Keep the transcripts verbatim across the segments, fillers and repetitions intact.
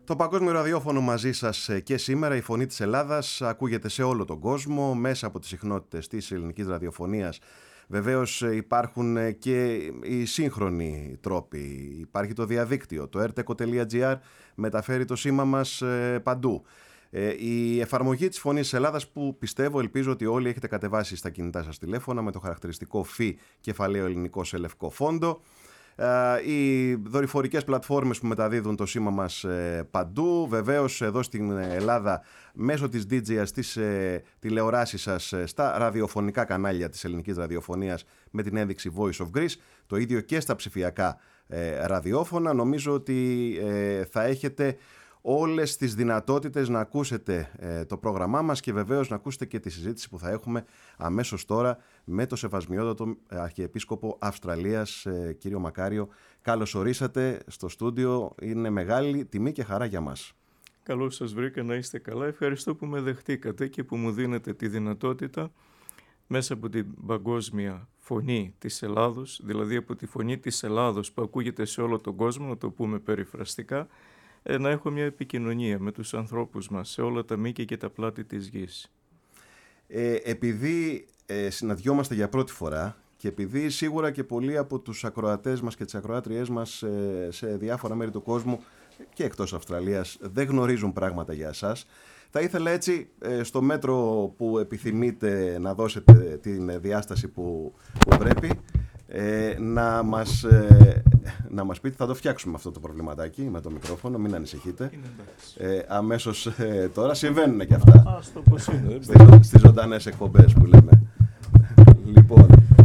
Το Παγκόσμιο Ραδιόφωνο μαζί σας και σήμερα. Η φωνή της Ελλάδας ακούγεται σε όλο τον κόσμο μέσα από τις συχνότητες της ελληνικής ραδιοφωνίας. Βεβαίως υπάρχουν και οι σύγχρονοι τρόποι. Υπάρχει το διαδίκτυο. Το erteco τελεία gr μεταφέρει το σήμα μας παντού. Η εφαρμογή της Φωνής της Ελλάδας, που πιστεύω, ελπίζω ότι όλοι έχετε κατεβάσει στα κινητά σας τηλέφωνα με το χαρακτηριστικό φι κεφαλαίο ελληνικό σε λευκό φόντο. Οι δορυφορικές πλατφόρμες που μεταδίδουν το σήμα μας παντού. Βεβαίως εδώ στην Ελλάδα μέσω της ντι τζέι ες, της τηλεοράσης σας στα ραδιοφωνικά κανάλια της ελληνικής ραδιοφωνίας με την ένδειξη Voice of Greece. Το ίδιο και στα ψηφιακά ραδιόφωνα. Νομίζω ότι θα έχετε όλες τις δυνατότητες να ακούσετε ε, το πρόγραμμά μας και βεβαίως να ακούσετε και τη συζήτηση που θα έχουμε αμέσως τώρα με το Σεβασμιότατο Αρχιεπίσκοπο Αυστραλίας, ε, κύριο Μακάριο. Καλώς ορίσατε στο στούντιο. Είναι μεγάλη τιμή και χαρά για μας. Καλώς σας βρήκα, να είστε καλά. Ευχαριστώ που με δεχτήκατε και που μου δίνετε τη δυνατότητα μέσα από την παγκόσμια φωνή της Ελλάδος, δηλαδή από τη φωνή της Ελλάδος που ακούγεται σε όλο τον κόσμο, να το πούμε περιφραστικά, να έχω μια επικοινωνία με τους ανθρώπους μας σε όλα τα μήκη και τα πλάτη της γης. Ε, επειδή ε, συναντιόμαστε για πρώτη φορά και επειδή σίγουρα και πολλοί από τους ακροατές μας και τις ακροάτριές μας ε, σε διάφορα μέρη του κόσμου και εκτός Αυστραλίας δεν γνωρίζουν πράγματα για εσάς, θα ήθελα έτσι ε, στο μέτρο που επιθυμείτε να δώσετε την διάσταση που, που πρέπει ε, να μας... Ε, να μας πείτε, θα το φτιάξουμε αυτό το προβληματάκι με το μικρόφωνο, μην ανησυχείτε. Ε, αμέσως ε, τώρα συμβαίνουν και αυτά. Α, στο πώς είναι, στις, στις ζωντανές εκπομπές που λέμε. λοιπόν,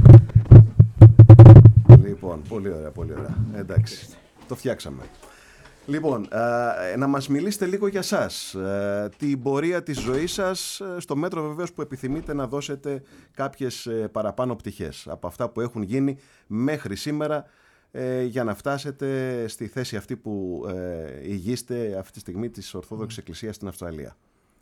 λοιπόν, πολύ ωραία, πολύ ωραία. Εντάξει, το φτιάξαμε. Λοιπόν, ε, να μας μιλήσετε λίγο για σας, ε, την πορεία της ζωής σας, στο μέτρο βεβαίως που επιθυμείτε να δώσετε κάποιες ε, παραπάνω πτυχές από αυτά που έχουν γίνει μέχρι σήμερα, για να φτάσετε στη θέση αυτή που ε, ηγείστε αυτή τη στιγμή της Ορθόδοξης Εκκλησίας στην Αυστραλία.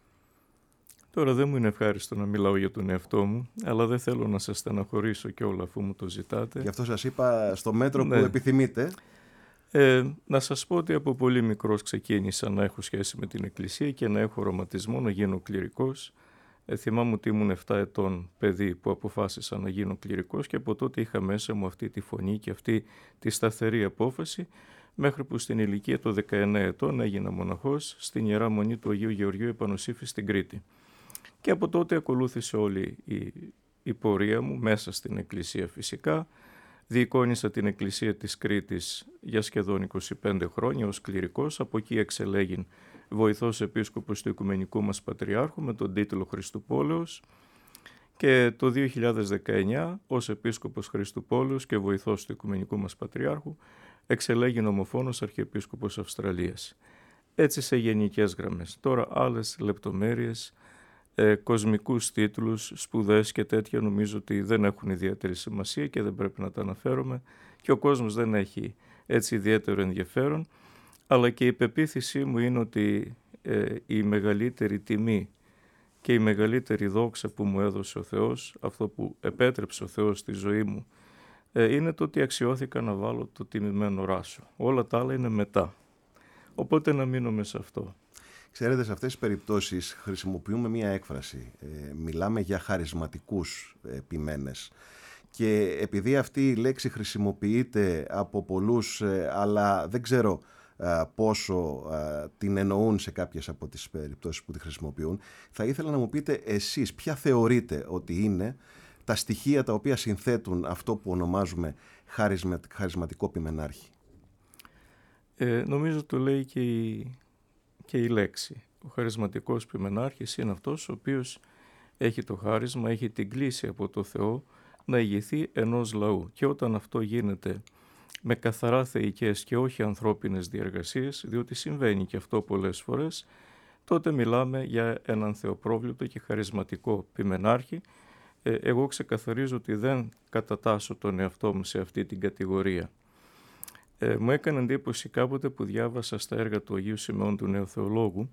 Τώρα δεν μου είναι ευχάριστο να μιλάω για τον εαυτό μου, αλλά δεν θέλω να σας στεναχωρήσω και όλα αφού μου το ζητάτε. Γι' αυτό σας είπα στο μέτρο ναι. που επιθυμείτε. Ε, να σας πω ότι από πολύ μικρός ξεκίνησα να έχω σχέση με την Εκκλησία και να έχω οραματισμό να γίνω κληρικός. Ε, θυμάμαι ότι ήμουν επτά ετών παιδί που αποφάσισα να γίνω κληρικός και από τότε είχα μέσα μου αυτή τη φωνή και αυτή τη σταθερή απόφαση, μέχρι που στην ηλικία των δεκαεννέα ετών έγινα μοναχός στην Ιερά Μονή του Αγίου Γεωργίου Επανοσύφη στην Κρήτη. Και από τότε ακολούθησε όλη η, η πορεία μου μέσα στην Εκκλησία φυσικά. Διεικόνισα την Εκκλησία της Κρήτης για σχεδόν είκοσι πέντε χρόνια ως κληρικός, από εκεί εξελέγην βοηθός επίσκοπος του Οικουμενικού μας Πατριάρχου με τον τίτλο Χριστουπόλεως και το δύο χιλιάδες δεκαεννιά ως επίσκοπος Χριστουπόλεως και βοηθός του Οικουμενικού μας Πατριάρχου εξελέγην ομοφόνος Αρχιεπίσκοπος Αυστραλίας. Έτσι σε γενικές γραμμές. Τώρα άλλες λεπτομέρειες, ε, κοσμικούς τίτλους, σπουδές και τέτοια νομίζω ότι δεν έχουν ιδιαίτερη σημασία και δεν πρέπει να τα αναφέρομαι και ο κόσμος δεν έχει έτσι ιδιαίτερο ενδιαφέρον. Αλλά και η πεποίθησή μου είναι ότι ε, η μεγαλύτερη τιμή και η μεγαλύτερη δόξα που μου έδωσε ο Θεός, αυτό που επέτρεψε ο Θεός στη ζωή μου, ε, είναι το ότι αξιώθηκα να βάλω το τιμημένο ράσο. Όλα τα άλλα είναι μετά. Οπότε να μείνουμε σε αυτό. Ξέρετε, σε αυτές τις περιπτώσεις χρησιμοποιούμε μία έκφραση. Ε, μιλάμε για χαρισματικούς ε, ποιμένες. Και επειδή αυτή η λέξη χρησιμοποιείται από πολλούς, ε, αλλά δεν ξέρω πόσο α, την εννοούν σε κάποιες από τις περιπτώσεις που τη χρησιμοποιούν, θα ήθελα να μου πείτε εσείς ποια θεωρείτε ότι είναι τα στοιχεία τα οποία συνθέτουν αυτό που ονομάζουμε χαρισμα, χαρισματικό ποιμενάρχη. Ε, νομίζω το λέει και η, και η λέξη. Ο χαρισματικός ποιμενάρχης είναι αυτός ο οποίος έχει το χάρισμα, έχει την κλίση από το Θεό να ηγηθεί ενός λαού και όταν αυτό γίνεται με καθαρά θεϊκές και όχι ανθρώπινες διεργασίες, διότι συμβαίνει και αυτό πολλές φορές, τότε μιλάμε για έναν θεοπρόβλητο και χαρισματικό ποιμενάρχη. Ε, εγώ ξεκαθαρίζω ότι δεν κατατάσσω τον εαυτό μου σε αυτή την κατηγορία. Ε, μου έκανε εντύπωση κάποτε που διάβασα στα έργα του Αγίου Σιμεών του Νέου Θεολόγου,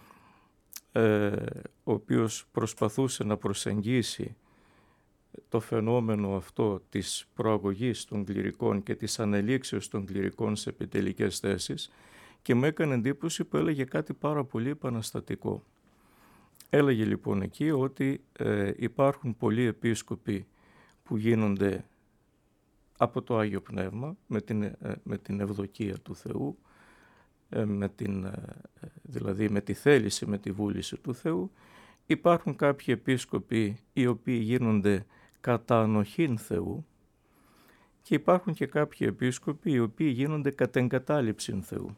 ε, ο οποίος προσπαθούσε να προσεγγίσει το φαινόμενο αυτό της προαγωγής των κληρικών και της ανελήξεως των κληρικών σε επιτελικές θέσεις και μου έκανε εντύπωση που έλεγε κάτι πάρα πολύ επαναστατικό. Έλεγε λοιπόν εκεί ότι ε, υπάρχουν πολλοί επίσκοποι που γίνονται από το Άγιο Πνεύμα, με την, ε, με την ευδοκία του Θεού, ε, με την, ε, δηλαδή με τη θέληση, με τη βούληση του Θεού. Υπάρχουν κάποιοι επίσκοποι οι οποίοι γίνονται κατά ανοχήν Θεού και υπάρχουν και κάποιοι επίσκοποι οι οποίοι γίνονται κατά εγκατάλειψην Θεού.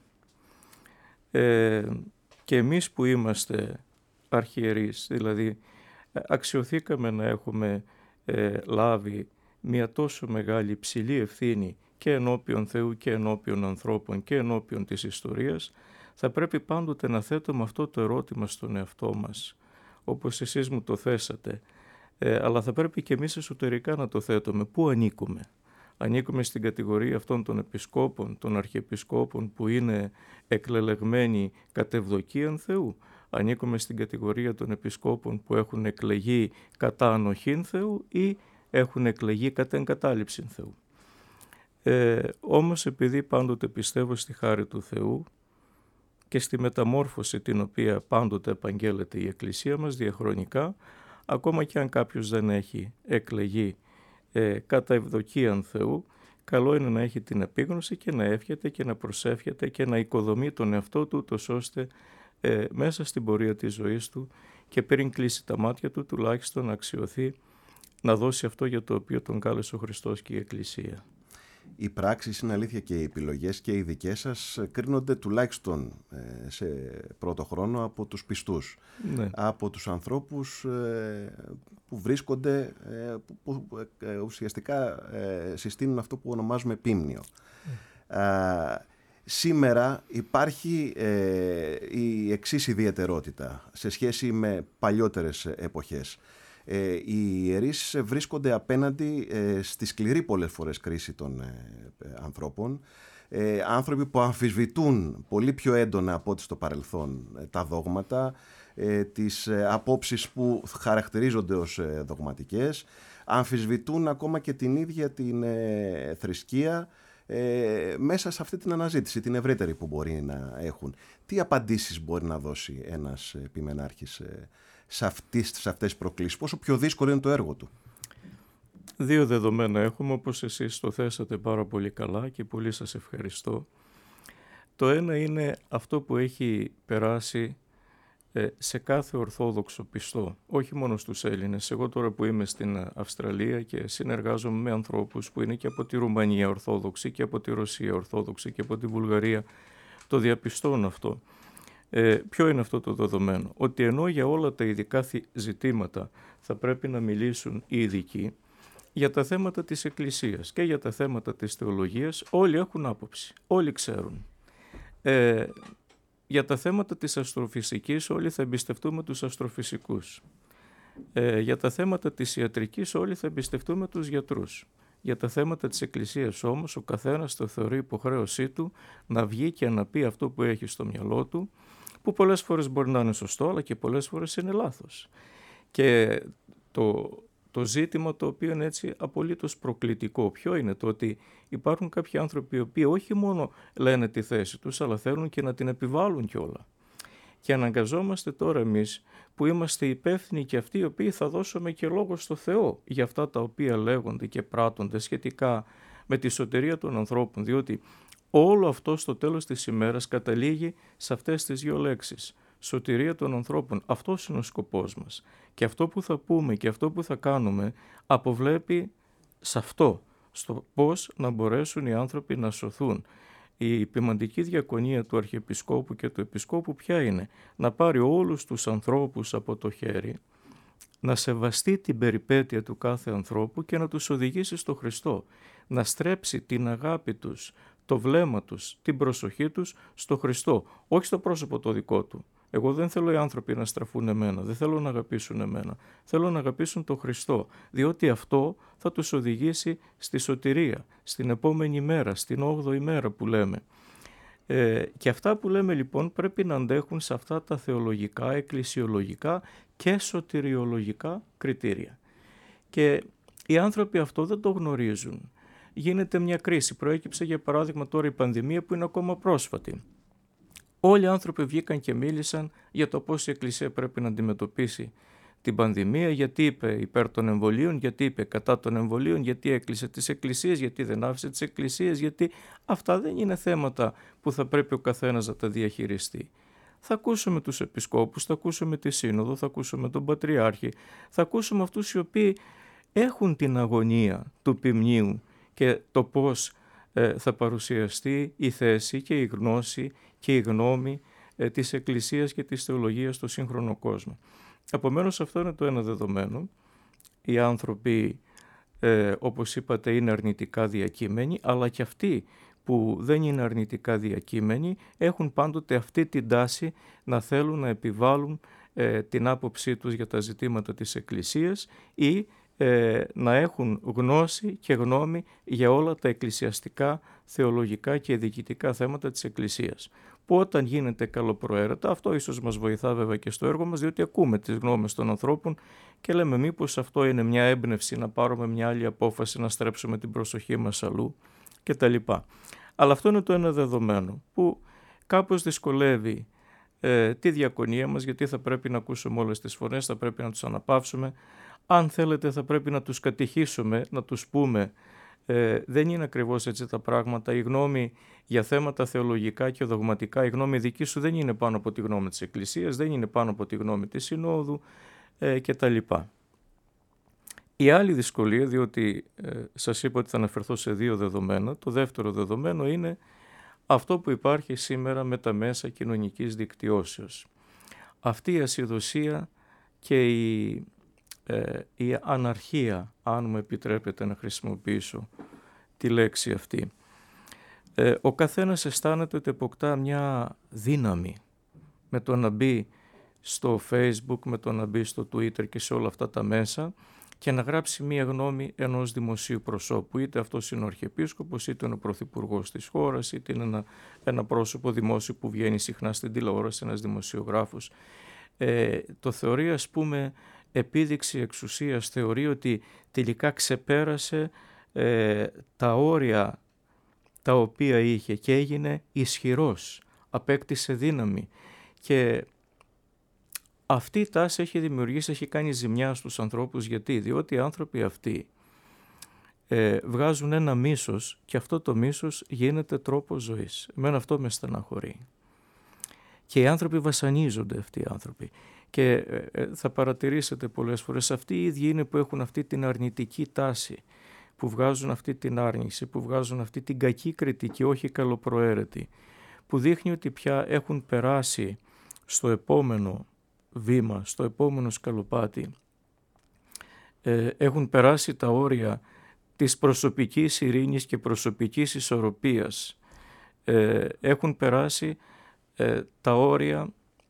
Ε, και εμείς που είμαστε αρχιερείς, δηλαδή αξιωθήκαμε να έχουμε ε, λάβει μια τόσο μεγάλη υψηλή ευθύνη και ενώπιον Θεού και ενώπιον ανθρώπων και ενώπιον της ιστορίας, θα πρέπει πάντοτε να θέτουμε αυτό το ερώτημα στον εαυτό μας, όπως εσείς μου το θέσατε, ε, αλλά θα πρέπει και εμείς εσωτερικά να το θέτουμε. Πού ανήκουμε? Ανήκουμε στην κατηγορία αυτών των επισκόπων, των αρχιεπισκόπων που είναι εκλελεγμένοι κατ' ευδοκίαν Θεού? Ανήκουμε στην κατηγορία των επισκόπων που έχουν εκλεγεί κατά ανοχήν Θεού ή έχουν εκλεγεί κατά εγκατάλειψην Θεού? Ε, όμως επειδή πάντοτε πιστεύω στη χάρη του Θεού και στη μεταμόρφωση την οποία πάντοτε επαγγέλλεται η Εκκλησία μας διαχρονικά, ακόμα και αν κάποιος δεν έχει εκλεγεί ε, κατά ευδοκίαν Θεού, καλό είναι να έχει την επίγνωση και να εύχεται και να προσεύχεται και να οικοδομεί τον εαυτό του, ούτως ώστε ε, μέσα στην πορεία της ζωής του και πριν κλείσει τα μάτια του τουλάχιστον να αξιωθεί να δώσει αυτό για το οποίο τον κάλεσε ο Χριστός και η Εκκλησία. Οι πράξεις, είναι αλήθεια, και οι επιλογές και οι δικές σας κρίνονται τουλάχιστον σε πρώτο χρόνο από τους πιστούς, ναι. από τους ανθρώπους που βρίσκονται, που ουσιαστικά συστήνουν αυτό που ονομάζουμε πίμνιο. Mm. Α, σήμερα υπάρχει ε, η εξής ιδιαιτερότητα σε σχέση με παλιότερες εποχές. Ε, οι ιερείς βρίσκονται απέναντι ε, στη σκληρή πολλές φορές κρίση των ε, ανθρώπων, ε, άνθρωποι που αμφισβητούν πολύ πιο έντονα από ό,τι στο παρελθόν ε, τα δόγματα, ε, τις ε, απόψεις που χαρακτηρίζονται ως ε, δογματικές, αμφισβητούν ακόμα και την ίδια την ε, θρησκεία ε, μέσα σε αυτή την αναζήτηση, την ευρύτερη που μπορεί να έχουν. Τι απαντήσεις μπορεί να δώσει ένας επιμενάρχης ε, σε αυτές, σε αυτές τις προκλήσεις? Πόσο πιο δύσκολο είναι το έργο του? Δύο δεδομένα έχουμε, όπως εσείς το θέσατε πάρα πολύ καλά και πολύ σας ευχαριστώ. Το ένα είναι αυτό που έχει περάσει ε, σε κάθε ορθόδοξο πιστό, όχι μόνο στους Έλληνες. Εγώ τώρα που είμαι στην Αυστραλία και συνεργάζομαι με ανθρώπους που είναι και από τη Ρουμανία ορθόδοξη και από τη Ρωσία ορθόδοξη και από τη Βουλγαρία, το διαπιστώνω αυτό. Ε, ποιο είναι αυτό το δεδομένο? Ότι ενώ για όλα τα ειδικά ζητήματα θα πρέπει να μιλήσουν οι ειδικοί, για τα θέματα της Εκκλησίας και για τα θέματα της θεολογίας όλοι έχουν άποψη, όλοι ξέρουν. Ε, για τα θέματα της αστροφυσικής όλοι θα εμπιστευτούμε τους αστροφυσικούς. Ε, για τα θέματα της ιατρικής όλοι θα εμπιστευτούμε τους γιατρούς. Για τα θέματα της Εκκλησίας όμως ο καθένας το θεωρεί υποχρέωσή του να βγει και να πει αυτό που έχει στο μυαλό του, που πολλές φορές μπορεί να είναι σωστό, αλλά και πολλές φορές είναι λάθος. Και το, το ζήτημα το οποίο είναι έτσι απολύτως προκλητικό, ποιο είναι? Το ότι υπάρχουν κάποιοι άνθρωποι οι οποίοι όχι μόνο λένε τη θέση τους, αλλά θέλουν και να την επιβάλλουν κιόλα. Και αναγκαζόμαστε τώρα εμείς που είμαστε υπεύθυνοι και αυτοί οι οποίοι θα δώσουμε και λόγο στο Θεό για αυτά τα οποία λέγονται και πράττονται σχετικά με τη σωτηρία των ανθρώπων, διότι όλο αυτό στο τέλος της ημέρας καταλήγει σε αυτές τις δύο λέξεις. Σωτηρία των ανθρώπων. Αυτός είναι ο σκοπός μας. Και αυτό που θα πούμε και αυτό που θα κάνουμε αποβλέπει σε αυτό, στο πώς να μπορέσουν οι άνθρωποι να σωθούν. Η ποιμαντική διακονία του Αρχιεπισκόπου και του Επισκόπου ποια είναι? Να πάρει όλους τους ανθρώπους από το χέρι, να σεβαστεί την περιπέτεια του κάθε ανθρώπου και να τους οδηγήσει στο Χριστό. Να στρέψει την αγάπη τους, το βλέμμα τους, την προσοχή τους στο Χριστό, όχι στο πρόσωπο το δικό του. Εγώ δεν θέλω οι άνθρωποι να στραφούν εμένα, δεν θέλω να αγαπήσουν εμένα. Θέλω να αγαπήσουν τον Χριστό, διότι αυτό θα τους οδηγήσει στη σωτηρία, στην επόμενη μέρα, στην όγδοη μέρα που λέμε. Ε, και αυτά που λέμε λοιπόν πρέπει να αντέχουν σε αυτά τα θεολογικά, εκκλησιολογικά και σωτηριολογικά κριτήρια. Και οι άνθρωποι αυτό δεν το γνωρίζουν. Γίνεται μια κρίση. Προέκυψε για παράδειγμα τώρα η πανδημία που είναι ακόμα πρόσφατη. Όλοι οι άνθρωποι βγήκαν και μίλησαν για το πώς η Εκκλησία πρέπει να αντιμετωπίσει την πανδημία, γιατί είπε υπέρ των εμβολίων, γιατί είπε κατά των εμβολίων, γιατί έκλεισε τις εκκλησίες, γιατί δεν άφησε τις εκκλησίες, γιατί αυτά δεν είναι θέματα που θα πρέπει ο καθένας να τα διαχειριστεί. Θα ακούσουμε τους επισκόπους, θα ακούσουμε τη Σύνοδο, θα ακούσουμε τον Πατριάρχη, θα ακούσουμε αυτούς οι οποίοι έχουν την αγωνία του ποιμνίου και το πώς ε, θα παρουσιαστεί η θέση και η γνώση και η γνώμη ε, της Εκκλησίας και της θεολογίας στο σύγχρονο κόσμο. Επομένως αυτό είναι το ένα δεδομένο. Οι άνθρωποι, ε, όπως είπατε, είναι αρνητικά διακείμενοι, αλλά και αυτοί που δεν είναι αρνητικά διακείμενοι έχουν πάντοτε αυτή την τάση να θέλουν να επιβάλλουν ε, την άποψή τους για τα ζητήματα της Εκκλησίας ή ε, να έχουν γνώση και γνώμη για όλα τα εκκλησιαστικά, θεολογικά και διοικητικά θέματα της Εκκλησίας. Που όταν γίνεται καλοπροαίρετα, αυτό ίσως μας βοηθά βέβαια και στο έργο μας, διότι ακούμε τις γνώμες των ανθρώπων και λέμε μήπως αυτό είναι μια έμπνευση να πάρουμε μια άλλη απόφαση, να στρέψουμε την προσοχή μας αλλού κτλ. Αλλά αυτό είναι το ένα δεδομένο που κάπως δυσκολεύει ε, τη διακονία μας, γιατί θα πρέπει να ακούσουμε όλες τις φωνές, θα πρέπει να τους αναπαύσουμε. Αν θέλετε θα πρέπει να τους κατηχήσουμε, να τους πούμε ε, δεν είναι ακριβώς έτσι τα πράγματα. Η γνώμη για θέματα θεολογικά και δογματικά, η γνώμη δική σου δεν είναι πάνω από τη γνώμη της Εκκλησίας, δεν είναι πάνω από τη γνώμη της Συνόδου ε, κτλ. Η άλλη δυσκολία, διότι ε, σας είπα ότι θα αναφερθώ σε δύο δεδομένα, το δεύτερο δεδομένο είναι αυτό που υπάρχει σήμερα με τα μέσα κοινωνικής δικτυώσεως. Αυτή η ασυδοσία και η, ε, η αναρχία, αν μου επιτρέπετε να χρησιμοποιήσω τη λέξη αυτή. Ε, ο καθένας αισθάνεται ότι αποκτά μια δύναμη με το να μπει στο Facebook, με το να μπει στο Twitter και σε όλα αυτά τα μέσα και να γράψει μία γνώμη ενός δημοσίου προσώπου. Είτε αυτός είναι ο Αρχιεπίσκοπος, είτε είναι ο Πρωθυπουργός της χώρας, είτε είναι ένα, ένα πρόσωπο δημόσιο που βγαίνει συχνά στην τηλεόραση, ένας δημοσιογράφος. Ε, το θεωρεί, ας πούμε, επίδειξη εξουσίας, θεωρεί ότι τελικά ξεπέρασε ε, τα όρια τα οποία είχε και έγινε ισχυρός, απέκτησε δύναμη. Και αυτή η τάση έχει δημιουργήσει, έχει κάνει ζημιά στους ανθρώπους. Γιατί? Διότι οι άνθρωποι αυτοί ε, βγάζουν ένα μίσος και αυτό το μίσος γίνεται τρόπος ζωής. Εμένα αυτό με στεναχωρεί. Και οι άνθρωποι βασανίζονται, αυτοί οι άνθρωποι. Και ε, θα παρατηρήσετε πολλές φορές αυτοί οι ίδιοι είναι που έχουν αυτή την αρνητική τάση, που βγάζουν αυτή την άρνηση, που βγάζουν αυτή την κακή κριτική, όχι καλοπροαίρετη, που δείχνει ότι πια έχουν περάσει στο επόμενο βήμα, στο επόμενο σκαλοπάτι, ε, έχουν περάσει τα όρια της προσωπικής ειρήνης και προσωπικής ισορροπίας, ε, έχουν περάσει ε, τα όρια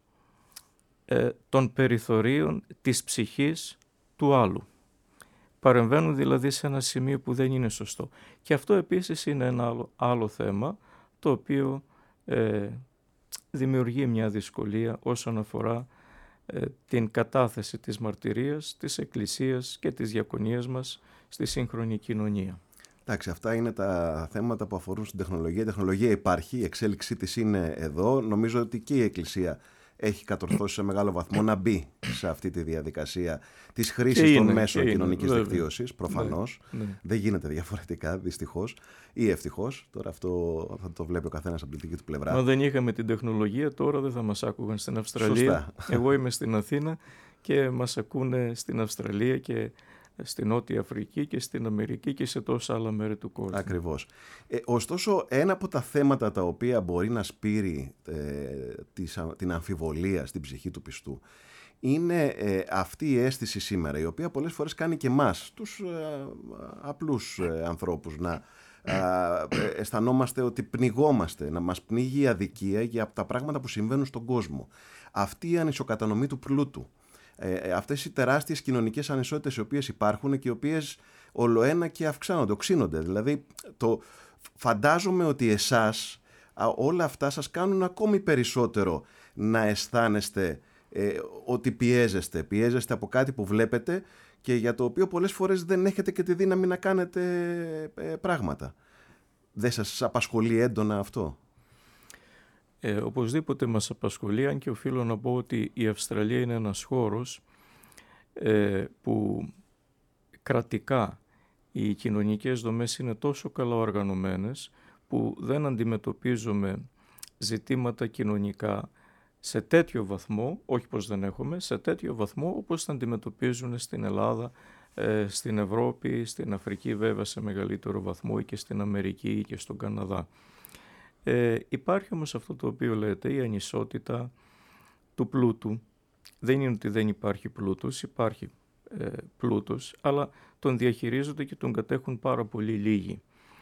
ε, των περιθωρίων της ψυχής του άλλου. Παρεμβαίνουν δηλαδή σε ένα σημείο που δεν είναι σωστό. Και αυτό επίσης είναι ένα άλλο, άλλο θέμα, το οποίο ε, δημιουργεί μια δυσκολία όσον αφορά ε, την κατάθεση της μαρτυρίας, της Εκκλησίας και της διακονίας μας στη σύγχρονη κοινωνία. Εντάξει, αυτά είναι τα θέματα που αφορούν στην τεχνολογία. Η τεχνολογία υπάρχει, η εξέλιξή της είναι εδώ. Νομίζω ότι και η Εκκλησία έχει κατορθώσει σε μεγάλο βαθμό να μπει σε αυτή τη διαδικασία της χρήσης είναι, των μέσων κοινωνικής δικτύωσης. Προφανώς. Ναι, ναι. Δεν γίνεται διαφορετικά, δυστυχώς ή ευτυχώς. Τώρα αυτό θα το βλέπει ο καθένας από την δική του πλευρά. Μα δεν είχαμε την τεχνολογία, τώρα δεν θα μας άκουγαν στην Αυστραλία. Σωστά. Εγώ είμαι στην Αθήνα και μας ακούνε στην Αυστραλία και στη Νότια Αφρική και στην Αμερική και σε τόσα άλλα μέρη του κόσμου. Ακριβώς. Ε, ωστόσο, ένα από τα θέματα τα οποία μπορεί να σπείρει ε, της, την αμφιβολία στην ψυχή του πιστού είναι ε, αυτή η αίσθηση σήμερα, η οποία πολλές φορές κάνει και εμάς, τους ε, απλούς ε, ανθρώπους, να ε, αισθανόμαστε ότι πνιγόμαστε, να μας πνίγει η αδικία για τα πράγματα που συμβαίνουν στον κόσμο. Αυτή η ανισοκατανομή του πλούτου. Ε, αυτές οι τεράστιες κοινωνικές ανισότητες οι οποίες υπάρχουν και οι οποίες ολοένα και αυξάνονται, οξύνονται. Δηλαδή το, φαντάζομαι ότι εσάς όλα αυτά σας κάνουν ακόμη περισσότερο να αισθάνεστε ε, ότι πιέζεστε, πιέζεστε από κάτι που βλέπετε και για το οποίο πολλές φορές δεν έχετε και τη δύναμη να κάνετε ε, πράγματα. Δεν σας απασχολεί έντονα αυτό? Ε, οπωσδήποτε μας απασχολεί, αν και οφείλω να πω ότι η Αυστραλία είναι ένας χώρος ε, που κρατικά οι κοινωνικές δομές είναι τόσο καλά οργανωμένες που δεν αντιμετωπίζουμε ζητήματα κοινωνικά σε τέτοιο βαθμό, όχι πως δεν έχουμε, σε τέτοιο βαθμό όπως θα αντιμετωπίζουν στην Ελλάδα, ε, στην Ευρώπη, στην Αφρική βέβαια σε μεγαλύτερο βαθμό ή και στην Αμερική ή και στον Καναδά. Ε, υπάρχει όμως αυτό το οποίο λέτε, η ανισότητα του πλούτου. Δεν είναι ότι δεν υπάρχει πλούτος, υπάρχει ε, πλούτος, αλλά τον διαχειρίζονται και τον κατέχουν πάρα πολύ λίγοι.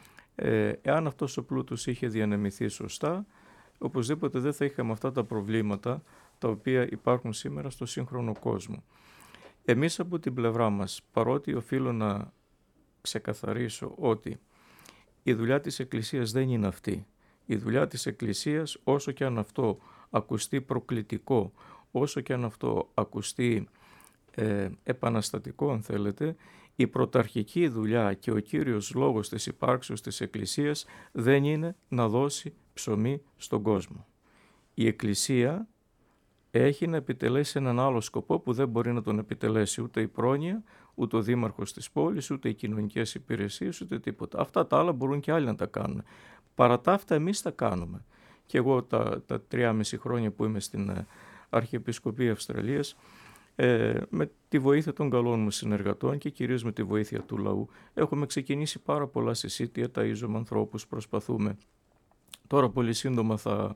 Ε, εάν αυτός ο πλούτος είχε διανεμηθεί σωστά, οπωσδήποτε δεν θα είχαμε αυτά τα προβλήματα τα οποία υπάρχουν σήμερα στο σύγχρονο κόσμο. Εμείς από την πλευρά μας, παρότι οφείλω να ξεκαθαρίσω ότι η δουλειά της Εκκλησίας δεν είναι αυτή. Η δουλειά της Εκκλησίας, όσο και αν αυτό ακουστεί προκλητικό, όσο και αν αυτό ακουστεί ε, επαναστατικό αν θέλετε, η πρωταρχική δουλειά και ο κύριος λόγος της υπάρξεως της Εκκλησίας δεν είναι να δώσει ψωμί στον κόσμο. Η Εκκλησία έχει να επιτελέσει έναν άλλο σκοπό που δεν μπορεί να τον επιτελέσει ούτε η πρόνοια, ούτε ο δήμαρχος της πόλης, ούτε οι κοινωνικές υπηρεσίες, ούτε τίποτα. Αυτά τα άλλα μπορούν και άλλοι να τα κάνουν. Παρά τα αυτά εμείς τα κάνουμε. Και εγώ τα, τα τρία χρόνια που είμαι στην Αρχιεπισκοπή Αυστραλίας, ε, με τη βοήθεια των καλών μου συνεργατών και κυρίως με τη βοήθεια του λαού, έχουμε ξεκινήσει πάρα πολλά συσίτια, ταΐζουμε ανθρώπους, προσπαθούμε. Τώρα πολύ σύντομα θα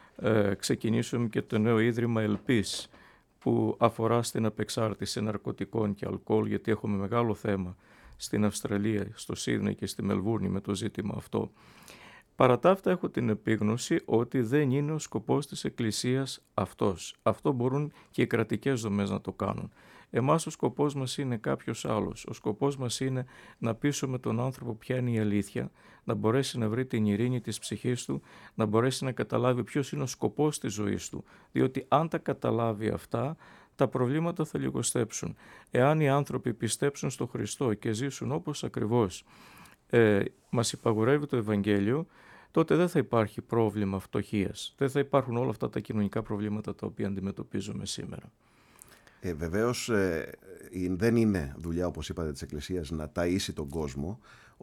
ε, ξεκινήσουμε και το νέο ίδρυμα Ελπίς, που αφορά στην απεξάρτηση ναρκωτικών και αλκοόλ, γιατί έχουμε μεγάλο θέμα στην Αυστραλία, στο Σίδνεϊ και στη Μελβούρνη με το ζήτημα αυτό. Παρά τα αυτά έχω την επίγνωση ότι δεν είναι ο σκοπός της Εκκλησίας αυτός. Αυτό μπορούν και οι κρατικές δομές να το κάνουν. Εμάς ο σκοπός μας είναι κάποιος άλλος. Ο σκοπός μας είναι να πείσουμε τον άνθρωπο ποια είναι η αλήθεια, να μπορέσει να βρει την ειρήνη της ψυχής του, να μπορέσει να καταλάβει ποιος είναι ο σκοπός της ζωής του. Διότι αν τα καταλάβει αυτά, τα προβλήματα θα λιγοστέψουν. Εάν οι άνθρωποι πιστέψουν στο Χριστό και ζήσουν όπως ακριβώς ε, μας υπαγορεύει το Ευαγγέλιο, τότε δεν θα υπάρχει πρόβλημα φτωχείας. Δεν θα υπάρχουν όλα αυτά τα κοινωνικά προβλήματα τα οποία αντιμετωπίζουμε σήμερα. Ε, βεβαίως ε, δεν είναι δουλειά, όπως είπατε, της Εκκλησίας να ταΐσει τον κόσμο.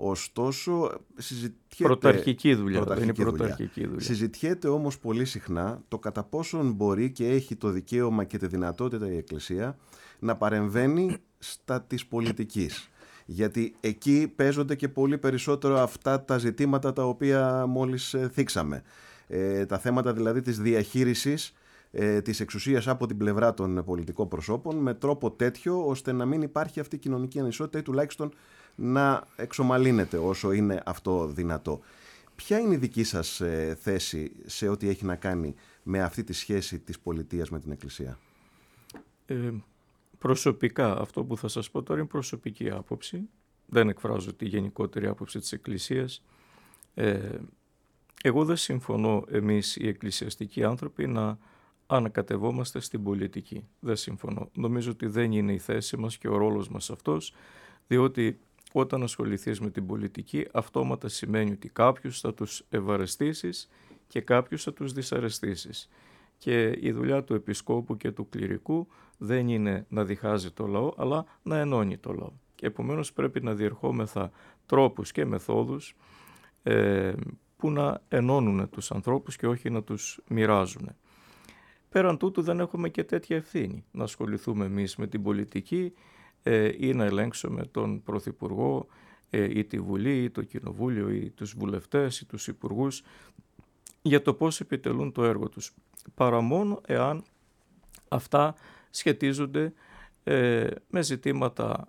Ωστόσο συζητιέται... Πρωταρχική δουλειά. Πρωταρχική δεν είναι πρωταρχική δουλειά. Συζητιέται όμως πολύ συχνά το κατά πόσον μπορεί και έχει το δικαίωμα και τη δυνατότητα η Εκκλησία να παρεμβαίνει στα της πολιτικής. Γιατί εκεί παίζονται και πολύ περισσότερο αυτά τα ζητήματα τα οποία μόλις θίξαμε. Ε, τα θέματα δηλαδή της διαχείρισης ε, της εξουσίας από την πλευρά των πολιτικών προσώπων με τρόπο τέτοιο ώστε να μην υπάρχει αυτή η κοινωνική ανισότητα ή τουλάχιστον να εξομαλύνεται όσο είναι αυτό δυνατό. Ποια είναι η δική σας ε, θέση σε ό,τι έχει να κάνει με αυτή τη σχέση της πολιτείας με την Εκκλησία? Ε, προσωπικά, αυτό που θα σας πω τώρα είναι προσωπική άποψη. Δεν εκφράζω τη γενικότερη άποψη της Εκκλησίας. Ε, εγώ δεν συμφωνώ εμείς οι εκκλησιαστικοί άνθρωποι να ανακατευόμαστε στην πολιτική. Δεν συμφωνώ. Νομίζω ότι δεν είναι η θέση μας και ο ρόλος μας αυτός, διότι όταν ασχοληθείς με την πολιτική, αυτόματα σημαίνει ότι κάποιους θα τους ευαρεστήσεις και κάποιους θα τους δυσαρεστήσεις. Και η δουλειά του επισκόπου και του κληρικού δεν είναι να διχάζει το λαό, αλλά να ενώνει το λαό. Και επομένως πρέπει να διερχόμεθα τρόπους και μεθόδους ε, που να ενώνουν τους ανθρώπους και όχι να τους μοιράζουν. Πέραν τούτου δεν έχουμε και τέτοια ευθύνη να ασχοληθούμε εμείς με την πολιτική ε, ή να ελέγξουμε τον Πρωθυπουργό ε, ή τη Βουλή ή το Κοινοβούλιο ή τους βουλευτές ή τους υπουργούς για το πώς επιτελούν το έργο τους. Παρά μόνο εάν αυτά σχετίζονται ε, με ζητήματα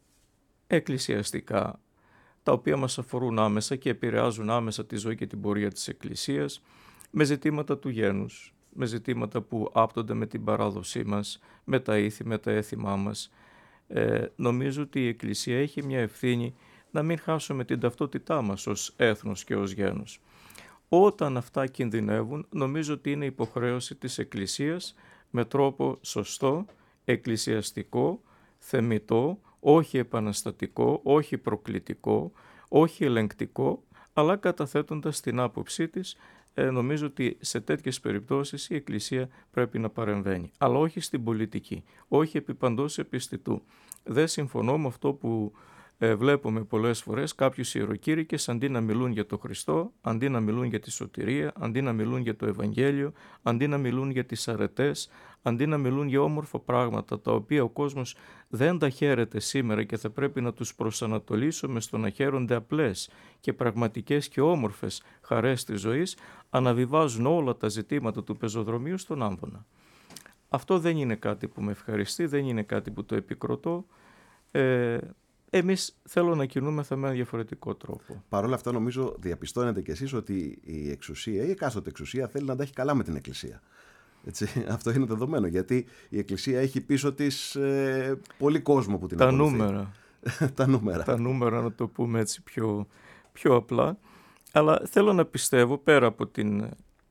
εκκλησιαστικά, τα οποία μας αφορούν άμεσα και επηρεάζουν άμεσα τη ζωή και την πορεία της Εκκλησίας, με ζητήματα του γένους, με ζητήματα που άπτονται με την παράδοσή μας, με τα ήθη, με τα έθιμά μας. Ε, νομίζω ότι η Εκκλησία έχει μια ευθύνη να μην χάσουμε την ταυτότητά μας ως έθνος και ως γένος. Όταν αυτά κινδυνεύουν, νομίζω ότι είναι υποχρέωση της Εκκλησίας με τρόπο σωστό, εκκλησιαστικό, θεμιτό, όχι επαναστατικό, όχι προκλητικό, όχι ελεγκτικό, αλλά καταθέτοντας την άποψή της ε, νομίζω ότι σε τέτοιες περιπτώσεις η Εκκλησία πρέπει να παρεμβαίνει. Αλλά όχι στην πολιτική, όχι επί παντός επιστητού. Δεν συμφωνώ με αυτό που ε, βλέπουμε πολλές φορές κάποιους ιεροκήρυκες αντί να μιλούν για τον Χριστό, αντί να μιλούν για τη σωτηρία, αντί να μιλούν για το Ευαγγέλιο, αντί να μιλούν για τις αρετές, αντί να μιλούν για όμορφα πράγματα τα οποία ο κόσμος δεν τα χαίρεται σήμερα και θα πρέπει να τους προσανατολίσουμε στο να χαίρονται απλές και πραγματικές και όμορφες χαρές της ζωής, αναβιβάζουν όλα τα ζητήματα του πεζοδρομίου στον άμβονα. Αυτό δεν είναι κάτι που με ευχαριστεί, δεν είναι κάτι που το επικροτώ. Ε, εμείς θέλω να κινούμεθα με ένα διαφορετικό τρόπο. Παρ' όλα αυτά νομίζω διαπιστώνετε κι εσείς ότι η εξουσία, η εκάστοτε εξουσία θέλει να τα έχει καλά με την Εκκλησία. Έτσι, αυτό είναι δεδομένο, γιατί η Εκκλησία έχει πίσω της ε, πολύ κόσμο που την τα ακολουθεί. Νούμερα. τα νούμερα. Τα νούμερα, να το πούμε έτσι πιο, πιο απλά. Αλλά θέλω να πιστεύω, πέρα από την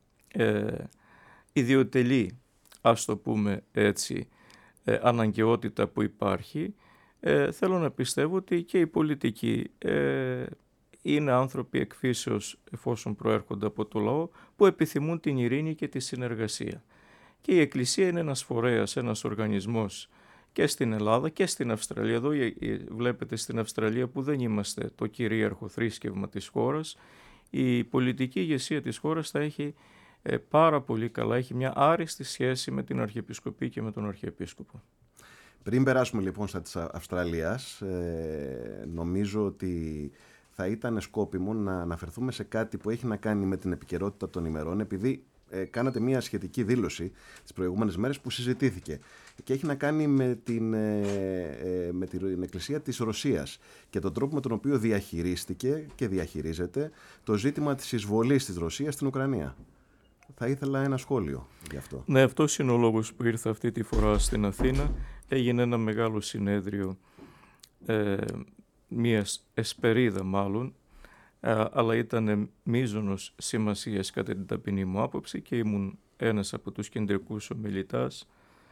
ε, ιδιωτελή, ας το πούμε έτσι, ε, αναγκαιότητα που υπάρχει, ε, θέλω να πιστεύω ότι και οι πολιτικοί ε, είναι άνθρωποι εκφύσεως, εφόσον προέρχονται από το λαό, που επιθυμούν την ειρήνη και τη συνεργασία. Και η Εκκλησία είναι ένας φορέας, ένας οργανισμός και στην Ελλάδα και στην Αυστραλία. Εδώ βλέπετε στην Αυστραλία που δεν είμαστε το κυρίαρχο θρήσκευμα της χώρας, η πολιτική ηγεσία της χώρας θα έχει ε, πάρα πολύ καλά, έχει μια άριστη σχέση με την Αρχιεπισκοπή και με τον Αρχιεπίσκοπο. Πριν περάσουμε λοιπόν στα της Αυστραλίας, ε, νομίζω ότι θα ήταν σκόπιμο να αναφερθούμε σε κάτι που έχει να κάνει με την επικαιρότητα των ημερών, επειδή ε, κάνατε μια σχετική δήλωση τις προηγούμενες μέρες που συζητήθηκε και έχει να κάνει με την, ε, ε, με την Εκκλησία της Ρωσίας και τον τρόπο με τον οποίο διαχειρίστηκε και διαχειρίζεται το ζήτημα της εισβολής της Ρωσίας στην Ουκρανία. Θα ήθελα ένα σχόλιο γι' αυτό. Ναι, αυτός είναι ο λόγος που ήρθα αυτή τη φορά στην Αθήνα. Έγινε ένα μεγάλο συνέδριο, ε, μια εσπερίδα μάλλον, ε, αλλά ήταν μείζωνος σημασίας κατά την ταπεινή μου άποψη και ήμουν ένας από τους κεντρικούς ομιλητάς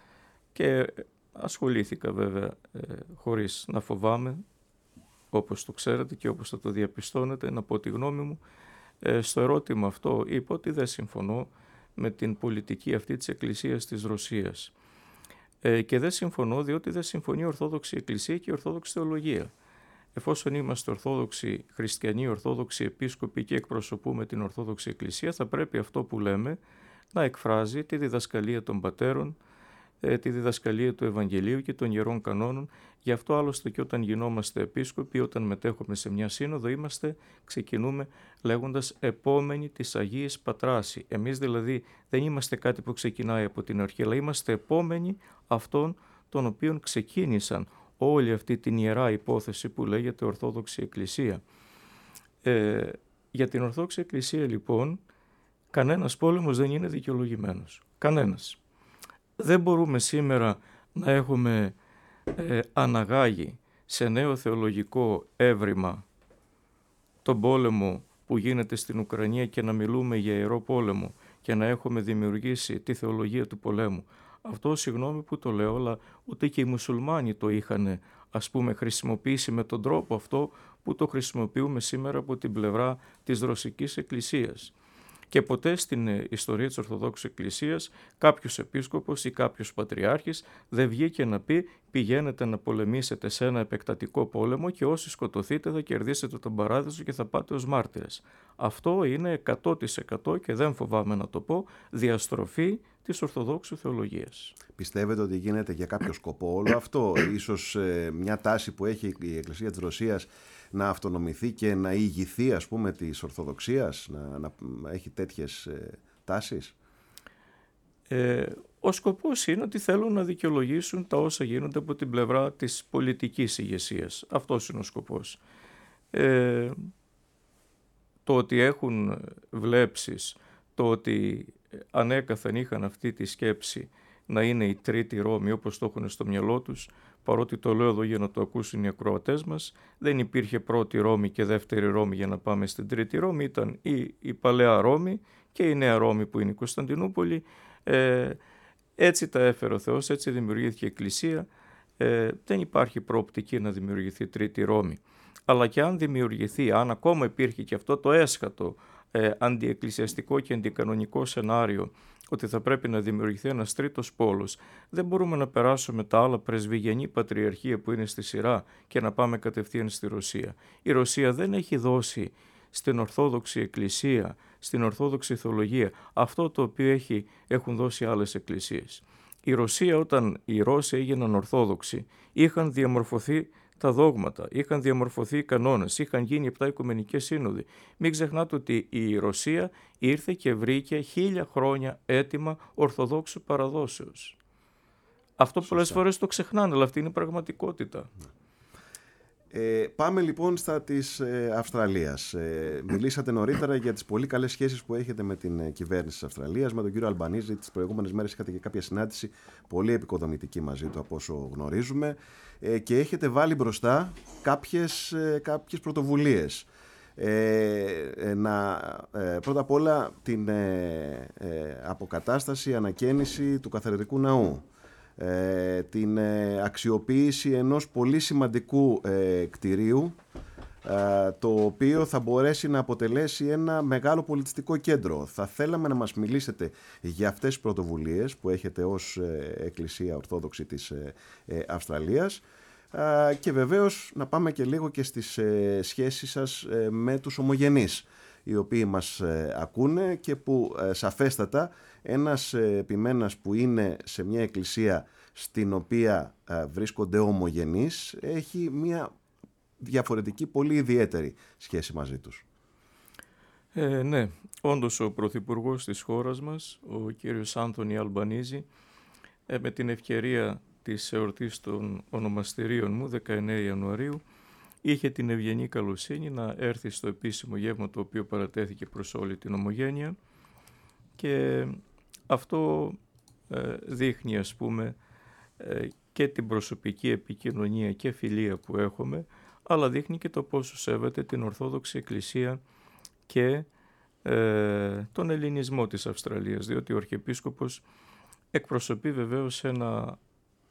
και ασχολήθηκα βέβαια ε, χωρίς να φοβάμαι, όπως το ξέρετε και όπως θα το διαπιστώνετε, να πω τη γνώμη μου. Ε, στο ερώτημα αυτό είπα ότι δεν συμφωνώ με την πολιτική αυτή της Εκκλησίας της Ρωσίας. Ε, και δεν συμφωνώ διότι δεν συμφωνεί η Ορθόδοξη Εκκλησία και η Ορθόδοξη Θεολογία. Εφόσον είμαστε Ορθόδοξοι Χριστιανοί, Ορθόδοξοι Επίσκοποι και εκπροσωπούμε την Ορθόδοξη Εκκλησία, θα πρέπει αυτό που λέμε να εκφράζει τη διδασκαλία των πατέρων, τη διδασκαλία του Ευαγγελίου και των Ιερών Κανόνων. Γι' αυτό άλλωστε και όταν γινόμαστε επίσκοποι, όταν μετέχουμε σε μια σύνοδο, είμαστε, ξεκινούμε λέγοντας επόμενοι της Αγίας Πατράσι. Εμείς δηλαδή δεν είμαστε κάτι που ξεκινάει από την αρχή, αλλά είμαστε επόμενοι αυτών των οποίων ξεκίνησαν όλη αυτή την ιερά υπόθεση που λέγεται Ορθόδοξη Εκκλησία. Ε, για την Ορθόδοξη Εκκλησία λοιπόν, κανένας πόλεμος δεν είναι δικαιολογημένος. Κανένας. Δεν μπορούμε σήμερα να έχουμε ε, αναγάγει σε νέο θεολογικό έβριμα τον πόλεμο που γίνεται στην Ουκρανία και να μιλούμε για ιερό πόλεμο και να έχουμε δημιουργήσει τη θεολογία του πολέμου. Αυτό, συγγνώμη που το λέω, αλλά ούτε και οι μουσουλμάνοι το είχαν, ας πούμε, χρησιμοποιήσει με τον τρόπο αυτό που το χρησιμοποιούμε σήμερα από την πλευρά της Ρωσικής Εκκλησίας. Και ποτέ στην ιστορία της Ορθοδόξης Εκκλησίας κάποιος επίσκοπος ή κάποιος πατριάρχης δεν βγήκε να πει πηγαίνετε να πολεμήσετε σε ένα επεκτατικό πόλεμο και όσοι σκοτωθείτε θα κερδίσετε τον παράδεισο και θα πάτε ως μάρτυρες. Αυτό είναι εκατό τοις εκατό και δεν φοβάμαι να το πω διαστροφή της Ορθοδόξου Θεολογίας. Πιστεύετε ότι γίνεται για κάποιο σκοπό όλο αυτό, ίσως ε, μια τάση που έχει η Εκκλησία της Ρωσίας να αυτονομηθεί και να ηγηθεί, ας πούμε, της Ορθοδοξίας, να, να έχει τέτοιες ε, τάσεις? Ε, ο σκοπός είναι ότι θέλουν να δικαιολογήσουν τα όσα γίνονται από την πλευρά της πολιτικής ηγεσίας. Αυτός είναι ο σκοπός. Ε, το ότι έχουν βλέψεις, το ότι ανέκαθεν είχαν αυτή τη σκέψη να είναι η τρίτη Ρώμη όπως το έχουν στο μυαλό τους, παρότι το λέω εδώ για να το ακούσουν οι ακροατές μας, δεν υπήρχε πρώτη Ρώμη και δεύτερη Ρώμη για να πάμε στην τρίτη Ρώμη, ήταν η, η Παλαιά Ρώμη και η Νέα Ρώμη που είναι η Κωνσταντινούπολη. Ε, έτσι τα έφερε ο Θεός, έτσι δημιουργήθηκε η Εκκλησία. Ε, δεν υπάρχει προοπτική να δημιουργηθεί τρίτη Ρώμη. Αλλά και αν δημιουργηθεί, αν ακόμα υπήρχε και αυτό το έσχατο ε, αντιεκκλησιαστικό και αντικανονικό σενάριο ότι θα πρέπει να δημιουργηθεί ένας τρίτος πόλος, δεν μπορούμε να περάσουμε τα άλλα πρεσβυγενή πατριαρχία που είναι στη σειρά και να πάμε κατευθείαν στη Ρωσία. Η Ρωσία δεν έχει δώσει στην Ορθόδοξη Εκκλησία, στην Ορθόδοξη Θεολογία, αυτό το οποίο έχει, έχουν δώσει άλλες εκκλησίες. Η Ρωσία, όταν οι Ρώσοι έγιναν Ορθόδοξοι, είχαν διαμορφωθεί τα δόγματα, είχαν διαμορφωθεί οι κανόνες, είχαν γίνει επτά Οικουμενικές Σύνοδοι. Μην ξεχνάτε ότι η Ρωσία ήρθε και βρήκε χίλια χρόνια έτοιμα Ορθοδόξου παραδόσεως. Αυτό Σωστά. Πολλές φορές το ξεχνάνε, αλλά αυτή είναι η πραγματικότητα. Ε, πάμε λοιπόν στα της ε, Αυστραλίας. Ε, μιλήσατε νωρίτερα για τις πολύ καλές σχέσεις που έχετε με την ε, κυβέρνηση της Αυστραλίας, με τον κύριο Αλμπανίζη. Τις προηγούμενες μέρες είχατε και κάποια συνάντηση πολύ επικοδομητική μαζί του, από όσο γνωρίζουμε, ε, και έχετε βάλει μπροστά κάποιες, ε, κάποιες πρωτοβουλίες. Ε, ε, να, ε, πρώτα απ' όλα την ε, ε, αποκατάσταση, ανακαίνιση του Καθαρετικού Ναού. Ε, την ε, αξιοποίηση ενός πολύ σημαντικού ε, κτηρίου, ε, το οποίο θα μπορέσει να αποτελέσει ένα μεγάλο πολιτιστικό κέντρο. Θα θέλαμε να μας μιλήσετε για αυτές τις πρωτοβουλίες που έχετε ως ε, Εκκλησία Ορθόδοξη της ε, ε, Αυστραλίας, ε, και βεβαίως να πάμε και λίγο και στις ε, σχέσεις σας ε, με τους ομογενείς, οι οποίοι μας ε, ακούνε και που ε, σαφέστατα ένας ε, επιμένας που είναι σε μια εκκλησία στην οποία ε, βρίσκονται ομογενείς έχει μια διαφορετική, πολύ ιδιαίτερη σχέση μαζί τους. Ε, ναι, όντως ο Πρωθυπουργός της χώρας μας, ο κύριος Άνθονι Αλμπανίζη, ε, με την ευκαιρία της εορτής των ονομαστηρίων μου, δεκαεννέα Ιανουαρίου, είχε την ευγενή καλοσύνη να έρθει στο επίσημο γεύμα το οποίο παρατέθηκε προς όλη την ομογένεια, και αυτό ε, δείχνει, ας πούμε, ε, και την προσωπική επικοινωνία και φιλία που έχουμε, αλλά δείχνει και το πόσο σέβεται την Ορθόδοξη Εκκλησία και ε, τον ελληνισμό της Αυστραλίας, διότι ο Αρχιεπίσκοπος εκπροσωπεί βεβαίως ένα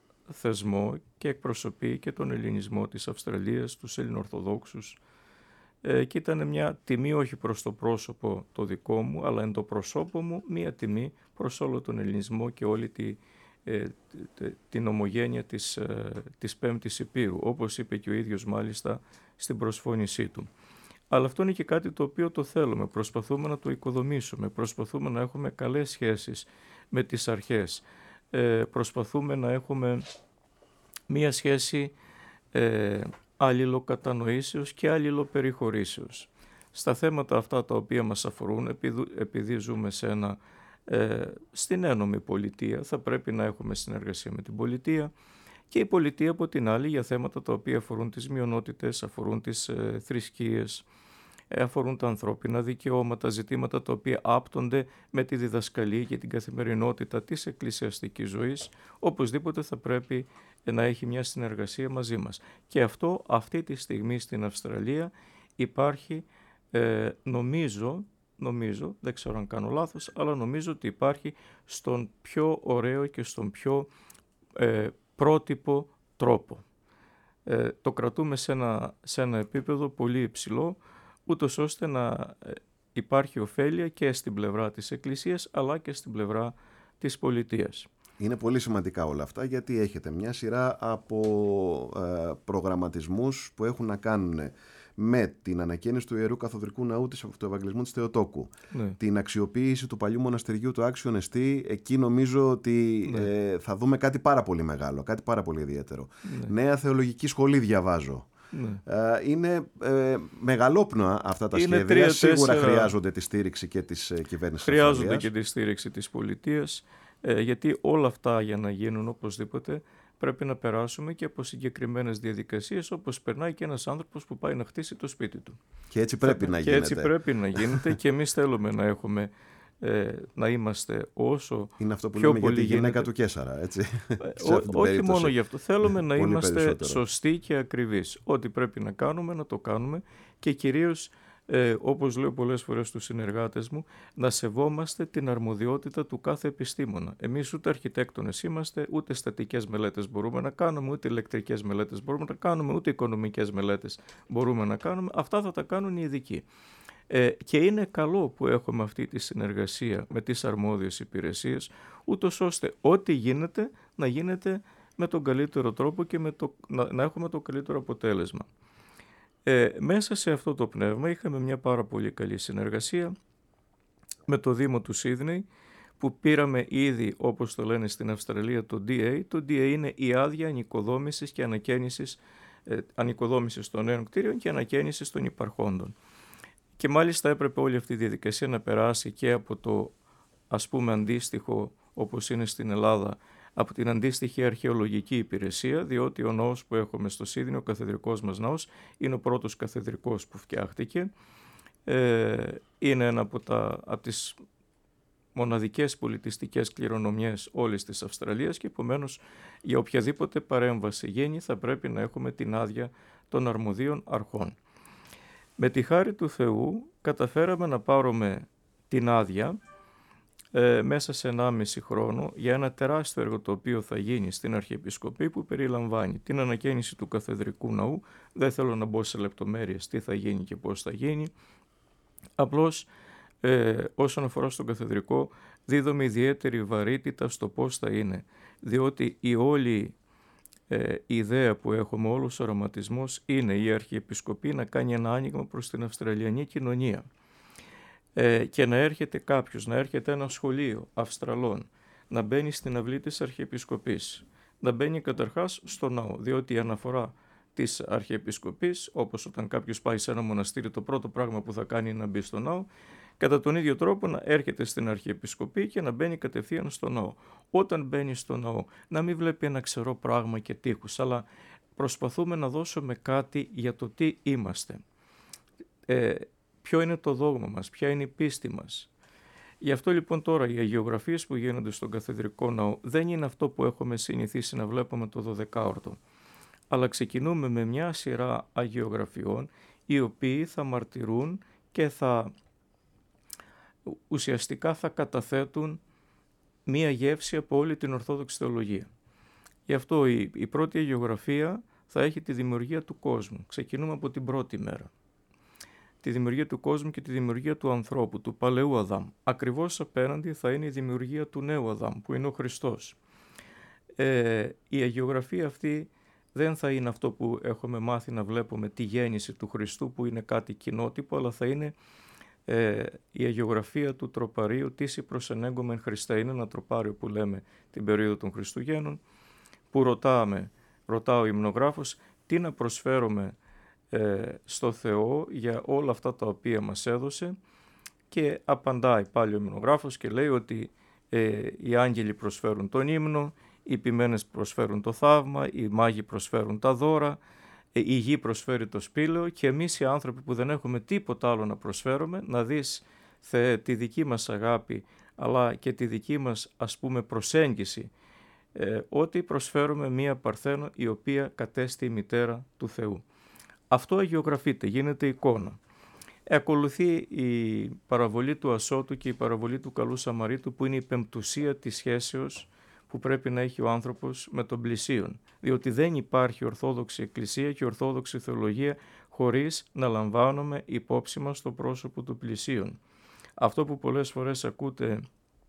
θεσμό και εκπροσωπεί και τον ελληνισμό της Αυστραλίας, τους Ελληνοορθοδόξους, ε, και ήταν μια τιμή όχι προς το πρόσωπο το δικό μου, αλλά εν το προσώπο μου μια τιμή προς όλο τον ελληνισμό και όλη τη, ε, την ομογένεια της, ε, της Πέμπτης Υπήρου, όπως είπε και ο ίδιος μάλιστα στην προσφώνησή του. Αλλά αυτό είναι και κάτι το οποίο το θέλουμε, προσπαθούμε να το οικοδομήσουμε, προσπαθούμε να έχουμε καλές σχέσεις με τις αρχές, ε, προσπαθούμε να έχουμε μία σχέση ε, αλληλοκατανοήσεως και αλληλοπεριχωρήσεως. Στα θέματα αυτά τα οποία μας αφορούν, επειδή, επειδή ζούμε σε ένα, ε, στην ένομη πολιτεία, θα πρέπει να έχουμε συνεργασία με την πολιτεία, και η πολιτεία από την άλλη για θέματα τα οποία αφορούν τις μειονότητες, αφορούν τις ε, θρησκείες, αφορούν τα ανθρώπινα δικαιώματα, ζητήματα τα οποία άπτονται με τη διδασκαλία και την καθημερινότητα της εκκλησιαστικής ζωής, οπωσδήποτε θα πρέπει να έχει μια συνεργασία μαζί μας. Και αυτό αυτή τη στιγμή στην Αυστραλία υπάρχει, ε, νομίζω, νομίζω, δεν ξέρω αν κάνω λάθος, αλλά νομίζω ότι υπάρχει στον πιο ωραίο και στον πιο ε, πρότυπο τρόπο. Ε, το κρατούμε σε ένα, σε ένα επίπεδο πολύ υψηλό, ούτως ώστε να υπάρχει ωφέλεια και στην πλευρά της Εκκλησίας αλλά και στην πλευρά της πολιτείας. Είναι πολύ σημαντικά όλα αυτά, γιατί έχετε μια σειρά από ε, προγραμματισμούς που έχουν να κάνουν με την ανακαίνιση του Ιερού Καθοδρικού Ναού του Ευαγγελισμού της Θεοτόκου, ναι. την αξιοποίηση του παλιού μοναστηριού του Άξιου Νεστή. Εκεί νομίζω ότι ναι. ε, θα δούμε κάτι πάρα πολύ μεγάλο, κάτι πάρα πολύ ιδιαίτερο. Ναι. Νέα θεολογική σχολή διαβάζω. Ναι. Είναι ε, μεγαλόπνοα αυτά τα είναι σχέδια. τρία, Σίγουρα τέσσερα... χρειάζονται τη στήριξη και της ε, κυβέρνησης. Χρειάζονται και τη στήριξη της πολιτείας, ε, γιατί όλα αυτά για να γίνουν οπωσδήποτε πρέπει να περάσουμε και από συγκεκριμένες διαδικασίες, όπως περνάει και ένας άνθρωπος που πάει να χτίσει το σπίτι του. Και έτσι πρέπει Θα, να και γίνεται. Έτσι πρέπει να γίνεται και εμείς θέλουμε να έχουμε Ε, να είμαστε όσο είναι αυτό που πιο λέμε πολύ για τη γυναίκα γίνεται... του Καίσαρα, έτσι. Ό, όχι μόνο γι' αυτό. Θέλουμε να είμαστε περισσότερο. σωστοί και ακριβείς. Ό,τι πρέπει να κάνουμε, να το κάνουμε, και κυρίως, ε, όπως λέω πολλές φορές στους συνεργάτες μου, να σεβόμαστε την αρμοδιότητα του κάθε επιστήμονα. Εμείς ούτε αρχιτέκτονες είμαστε, ούτε στατικές μελέτες μπορούμε να κάνουμε, ούτε ηλεκτρικές μελέτες μπορούμε να κάνουμε, ούτε οικονομικές μελέτες μπορούμε να κάνουμε. Αυτά θα τα κάνουν οι ειδικοί. Ε, και είναι καλό που έχουμε αυτή τη συνεργασία με τις αρμόδιες υπηρεσίες, ούτως ώστε ό,τι γίνεται να γίνεται με τον καλύτερο τρόπο και με το, να, να έχουμε το καλύτερο αποτέλεσμα. Ε, μέσα σε αυτό το πνεύμα είχαμε μια πάρα πολύ καλή συνεργασία με το Δήμο του Σίδνεϊ, που πήραμε ήδη, όπως το λένε στην Αυστραλία, το ντι έι. Το ντι έι είναι η άδεια ανοικοδόμησης και ανακαίνησης, ε, ανοικοδόμησης των νέων κτίριων και ανακαίνησης των υπαρχόντων. Και μάλιστα έπρεπε όλη αυτή η διαδικασία να περάσει και από το, ας πούμε, αντίστοιχο, όπως είναι στην Ελλάδα, από την αντίστοιχη αρχαιολογική υπηρεσία, διότι ο ναός που έχουμε στο Σίδνεϊ, ο καθεδρικός μας ναός, είναι ο πρώτος καθεδρικός που φτιάχτηκε. Ε, είναι ένα από, τα, από τις μοναδικές πολιτιστικές κληρονομιές όλης της Αυστραλίας και επομένως για οποιαδήποτε παρέμβαση γίνει θα πρέπει να έχουμε την άδεια των αρμοδίων αρχών. Με τη χάρη του Θεού καταφέραμε να πάρουμε την άδεια ε, μέσα σε ενάμιση χρόνο για ένα τεράστιο έργο το οποίο θα γίνει στην Αρχιεπισκοπή, που περιλαμβάνει την ανακαίνιση του καθεδρικού ναού. Δεν θέλω να μπω σε λεπτομέρειες τι θα γίνει και πώς θα γίνει. Απλώς ε, όσον αφορά στον καθεδρικό δίδομαι ιδιαίτερη βαρύτητα στο πώς θα είναι, διότι η όλη ε, η ιδέα που έχουμε, όλος ο οραματισμός είναι η Αρχιεπισκοπή να κάνει ένα άνοιγμα προς την Αυστραλιανή κοινωνία ε, και να έρχεται κάποιος, να έρχεται ένα σχολείο Αυστραλών, να μπαίνει στην αυλή της Αρχιεπισκοπής, να μπαίνει καταρχάς στο ναό, διότι η αναφορά της Αρχιεπισκοπής, όπως όταν κάποιος πάει σε ένα μοναστήρι, το πρώτο πράγμα που θα κάνει είναι να μπει στο ναό, κατά τον ίδιο τρόπο να έρχεται στην Αρχιεπισκοπή και να μπαίνει κατευθείαν στο ναό. Όταν μπαίνει στο ναό, να μην βλέπει ένα ξερό πράγμα και τείχους, αλλά προσπαθούμε να δώσουμε κάτι για το τι είμαστε. Ε, ποιο είναι το δόγμα μας, ποια είναι η πίστη μας. Γι' αυτό λοιπόν τώρα οι αγιογραφίες που γίνονται στον καθεδρικό ναό δεν είναι αυτό που έχουμε συνηθίσει να βλέπουμε το δωδεκάωρτο. Αλλά ξεκινούμε με μια σειρά αγιογραφιών οι οποίοι θα μαρτυρούν και θα ουσιαστικά θα καταθέτουν μία γεύση από όλη την Ορθόδοξη θεολογία. Γι' αυτό η, η πρώτη αγιογραφία θα έχει τη δημιουργία του κόσμου. Ξεκινούμε από την πρώτη μέρα. Τη δημιουργία του κόσμου και τη δημιουργία του ανθρώπου, του παλαιού Αδάμ. Ακριβώς απέναντι θα είναι η δημιουργία του νέου Αδάμ, που είναι ο Χριστός. Ε, η αγιογραφία αυτή δεν θα είναι αυτό που έχουμε μάθει να βλέπουμε, τη γέννηση του Χριστού, που είναι κάτι κοινότυπο, αλλά θα είναι ε, η αγιογραφία του τροπαρίου «Τίση προσενέγκομεν Χριστέ». Είναι ένα τροπάριο που λέμε την περίοδο των Χριστουγέννων, που ρωτάμε, ρωτά ο υμνογράφος, τι να προσφέρουμε ε, στο Θεό για όλα αυτά τα οποία μας έδωσε, και απαντάει πάλι ο υμνογράφος και λέει ότι ε, οι άγγελοι προσφέρουν τον ύμνο, οι ποιμένες προσφέρουν το θαύμα, οι μάγοι προσφέρουν τα δώρα, η γη προσφέρει το σπήλαιο, και εμείς οι άνθρωποι που δεν έχουμε τίποτα άλλο να προσφέρουμε, να δεις Θεέ τη δική μας αγάπη αλλά και τη δική μας, ας πούμε, προσέγγιση, ε, ότι προσφέρουμε μία παρθένο η οποία κατέστη η μητέρα του Θεού. Αυτό αγιογραφείται, γίνεται εικόνα. Ακολουθεί η παραβολή του Ασώτου και η παραβολή του Καλού Σαμαρίτου, που είναι η πεμπτουσία της σχέσεως που πρέπει να έχει ο άνθρωπος με τον πλησίον. Διότι δεν υπάρχει Ορθόδοξη Εκκλησία και Ορθόδοξη Θεολογία χωρίς να λαμβάνουμε υπόψη μας το πρόσωπο του πλησίον. Αυτό που πολλές φορές ακούτε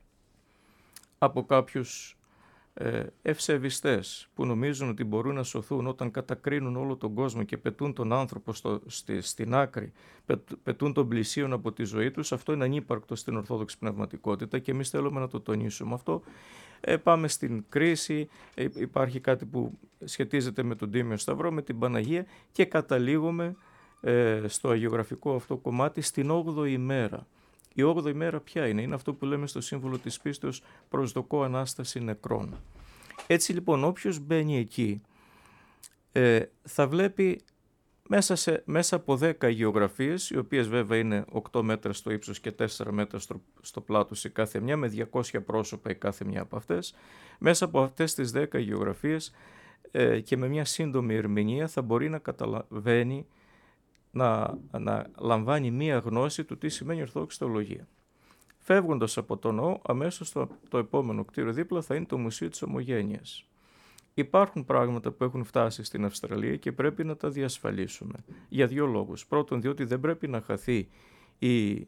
από κάποιους ε, ευσεβιστές που νομίζουν ότι μπορούν να σωθούν όταν κατακρίνουν όλο τον κόσμο και πετούν τον άνθρωπο στο, στη, στην άκρη, πετ, πετούν τον πλησίον από τη ζωή τους, αυτό είναι ανύπαρκτο στην Ορθόδοξη πνευματικότητα και εμείς θέλουμε να το τονίσουμε αυτό. Ε, πάμε στην κρίση, ε, υπάρχει κάτι που σχετίζεται με τον Τίμιο Σταυρό, με την Παναγία, και καταλήγουμε ε, στο αγιογραφικό αυτό κομμάτι στην όγδοη ημέρα. Η όγδοη ημέρα ποια είναι? Είναι αυτό που λέμε στο σύμβολο της πίστεως, προσδοκώ Ανάσταση νεκρών. Έτσι λοιπόν όποιος μπαίνει εκεί ε, θα βλέπει μέσα, σε, μέσα από δέκα αγιογραφίες, οι οποίες βέβαια είναι οκτώ μέτρα στο ύψος και τέσσερα μέτρα στο, στο πλάτος η κάθε μια, με διακόσια πρόσωπα η κάθε μια από αυτές. Μέσα από αυτές τις δέκα αγιογραφίες ε, και με μια σύντομη ερμηνεία θα μπορεί να καταλαβαίνει, να, να λαμβάνει μία γνώση του τι σημαίνει Ορθόδοξη Θεολογία. Φεύγοντας από το ναό, αμέσως το, το επόμενο κτίριο δίπλα θα είναι το Μουσείο της Ομογένειας. Υπάρχουν πράγματα που έχουν φτάσει στην Αυστραλία και πρέπει να τα διασφαλίσουμε. Για δύο λόγους. Πρώτον, διότι δεν πρέπει να χαθεί η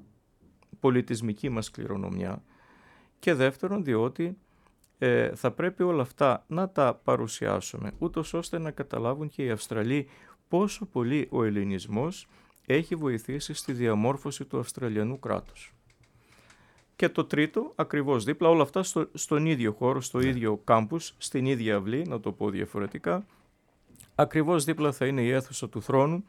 πολιτισμική μας κληρονομιά, και δεύτερον διότι ε, θα πρέπει όλα αυτά να τα παρουσιάσουμε ούτως ώστε να καταλάβουν και οι Αυστραλοί πόσο πολύ ο ελληνισμός έχει βοηθήσει στη διαμόρφωση του Αυστραλιανού κράτους. Και το τρίτο, ακριβώς δίπλα, όλα αυτά στο, στον ίδιο χώρο, στο yeah. ίδιο κάμπους, στην ίδια αυλή, να το πω διαφορετικά, ακριβώς δίπλα θα είναι η αίθουσα του θρόνου,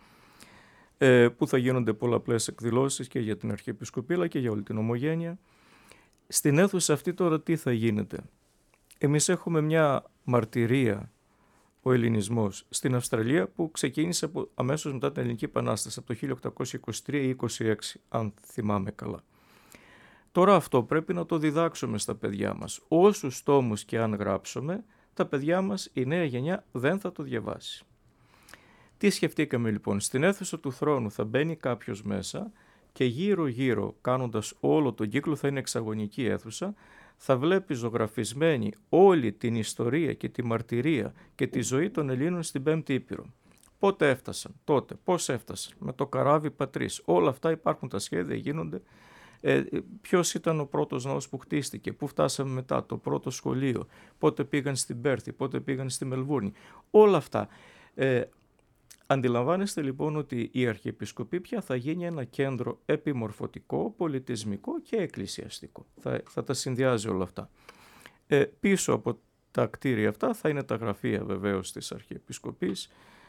ε, που θα γίνονται πολλαπλές εκδηλώσεις και για την Αρχιεπισκοπή αλλά και για όλη την Ομογένεια. Στην αίθουσα αυτή τώρα τι θα γίνεται? Εμείς έχουμε μια μαρτυρία, ο ελληνισμός στην Αυστραλία, που ξεκίνησε από, αμέσως μετά την Ελληνική Επανάσταση, από το χίλια οκτακόσια είκοσι τρία ή είκοσι έξι, αν θυμάμαι καλά. Τώρα αυτό πρέπει να το διδάξουμε στα παιδιά μας. Όσους τόμους και αν γράψουμε, τα παιδιά μας, η νέα γενιά, δεν θα το διαβάσει. Τι σκεφτήκαμε λοιπόν? Στην αίθουσα του θρόνου θα μπαίνει κάποιος μέσα και γύρω γύρω, κάνοντας όλο τον κύκλο, θα είναι εξαγωνική αίθουσα, θα βλέπει ζωγραφισμένη όλη την ιστορία και τη μαρτυρία και τη ζωή των Ελλήνων στην Πέμπτη Ήπειρο. Πότε έφτασαν, τότε, πώς έφτασαν, με το καράβι Πατρίς, όλα αυτά υπάρχουν, τα σχέδια γίνονται. Ε, ποιος ήταν ο πρώτος ναός που χτίστηκε, πού φτάσαμε μετά, το πρώτο σχολείο, πότε πήγαν στην Πέρθη, πότε πήγαν στη Μελβούρνη, όλα αυτά. Ε, αντιλαμβάνεστε λοιπόν ότι η Αρχιεπισκοπή πια θα γίνει ένα κέντρο επιμορφωτικό, πολιτισμικό και εκκλησιαστικό. Θα, θα τα συνδυάζει όλα αυτά. Ε, πίσω από τα κτίρια αυτά θα είναι τα γραφεία βεβαίως της Αρχιεπισκοπής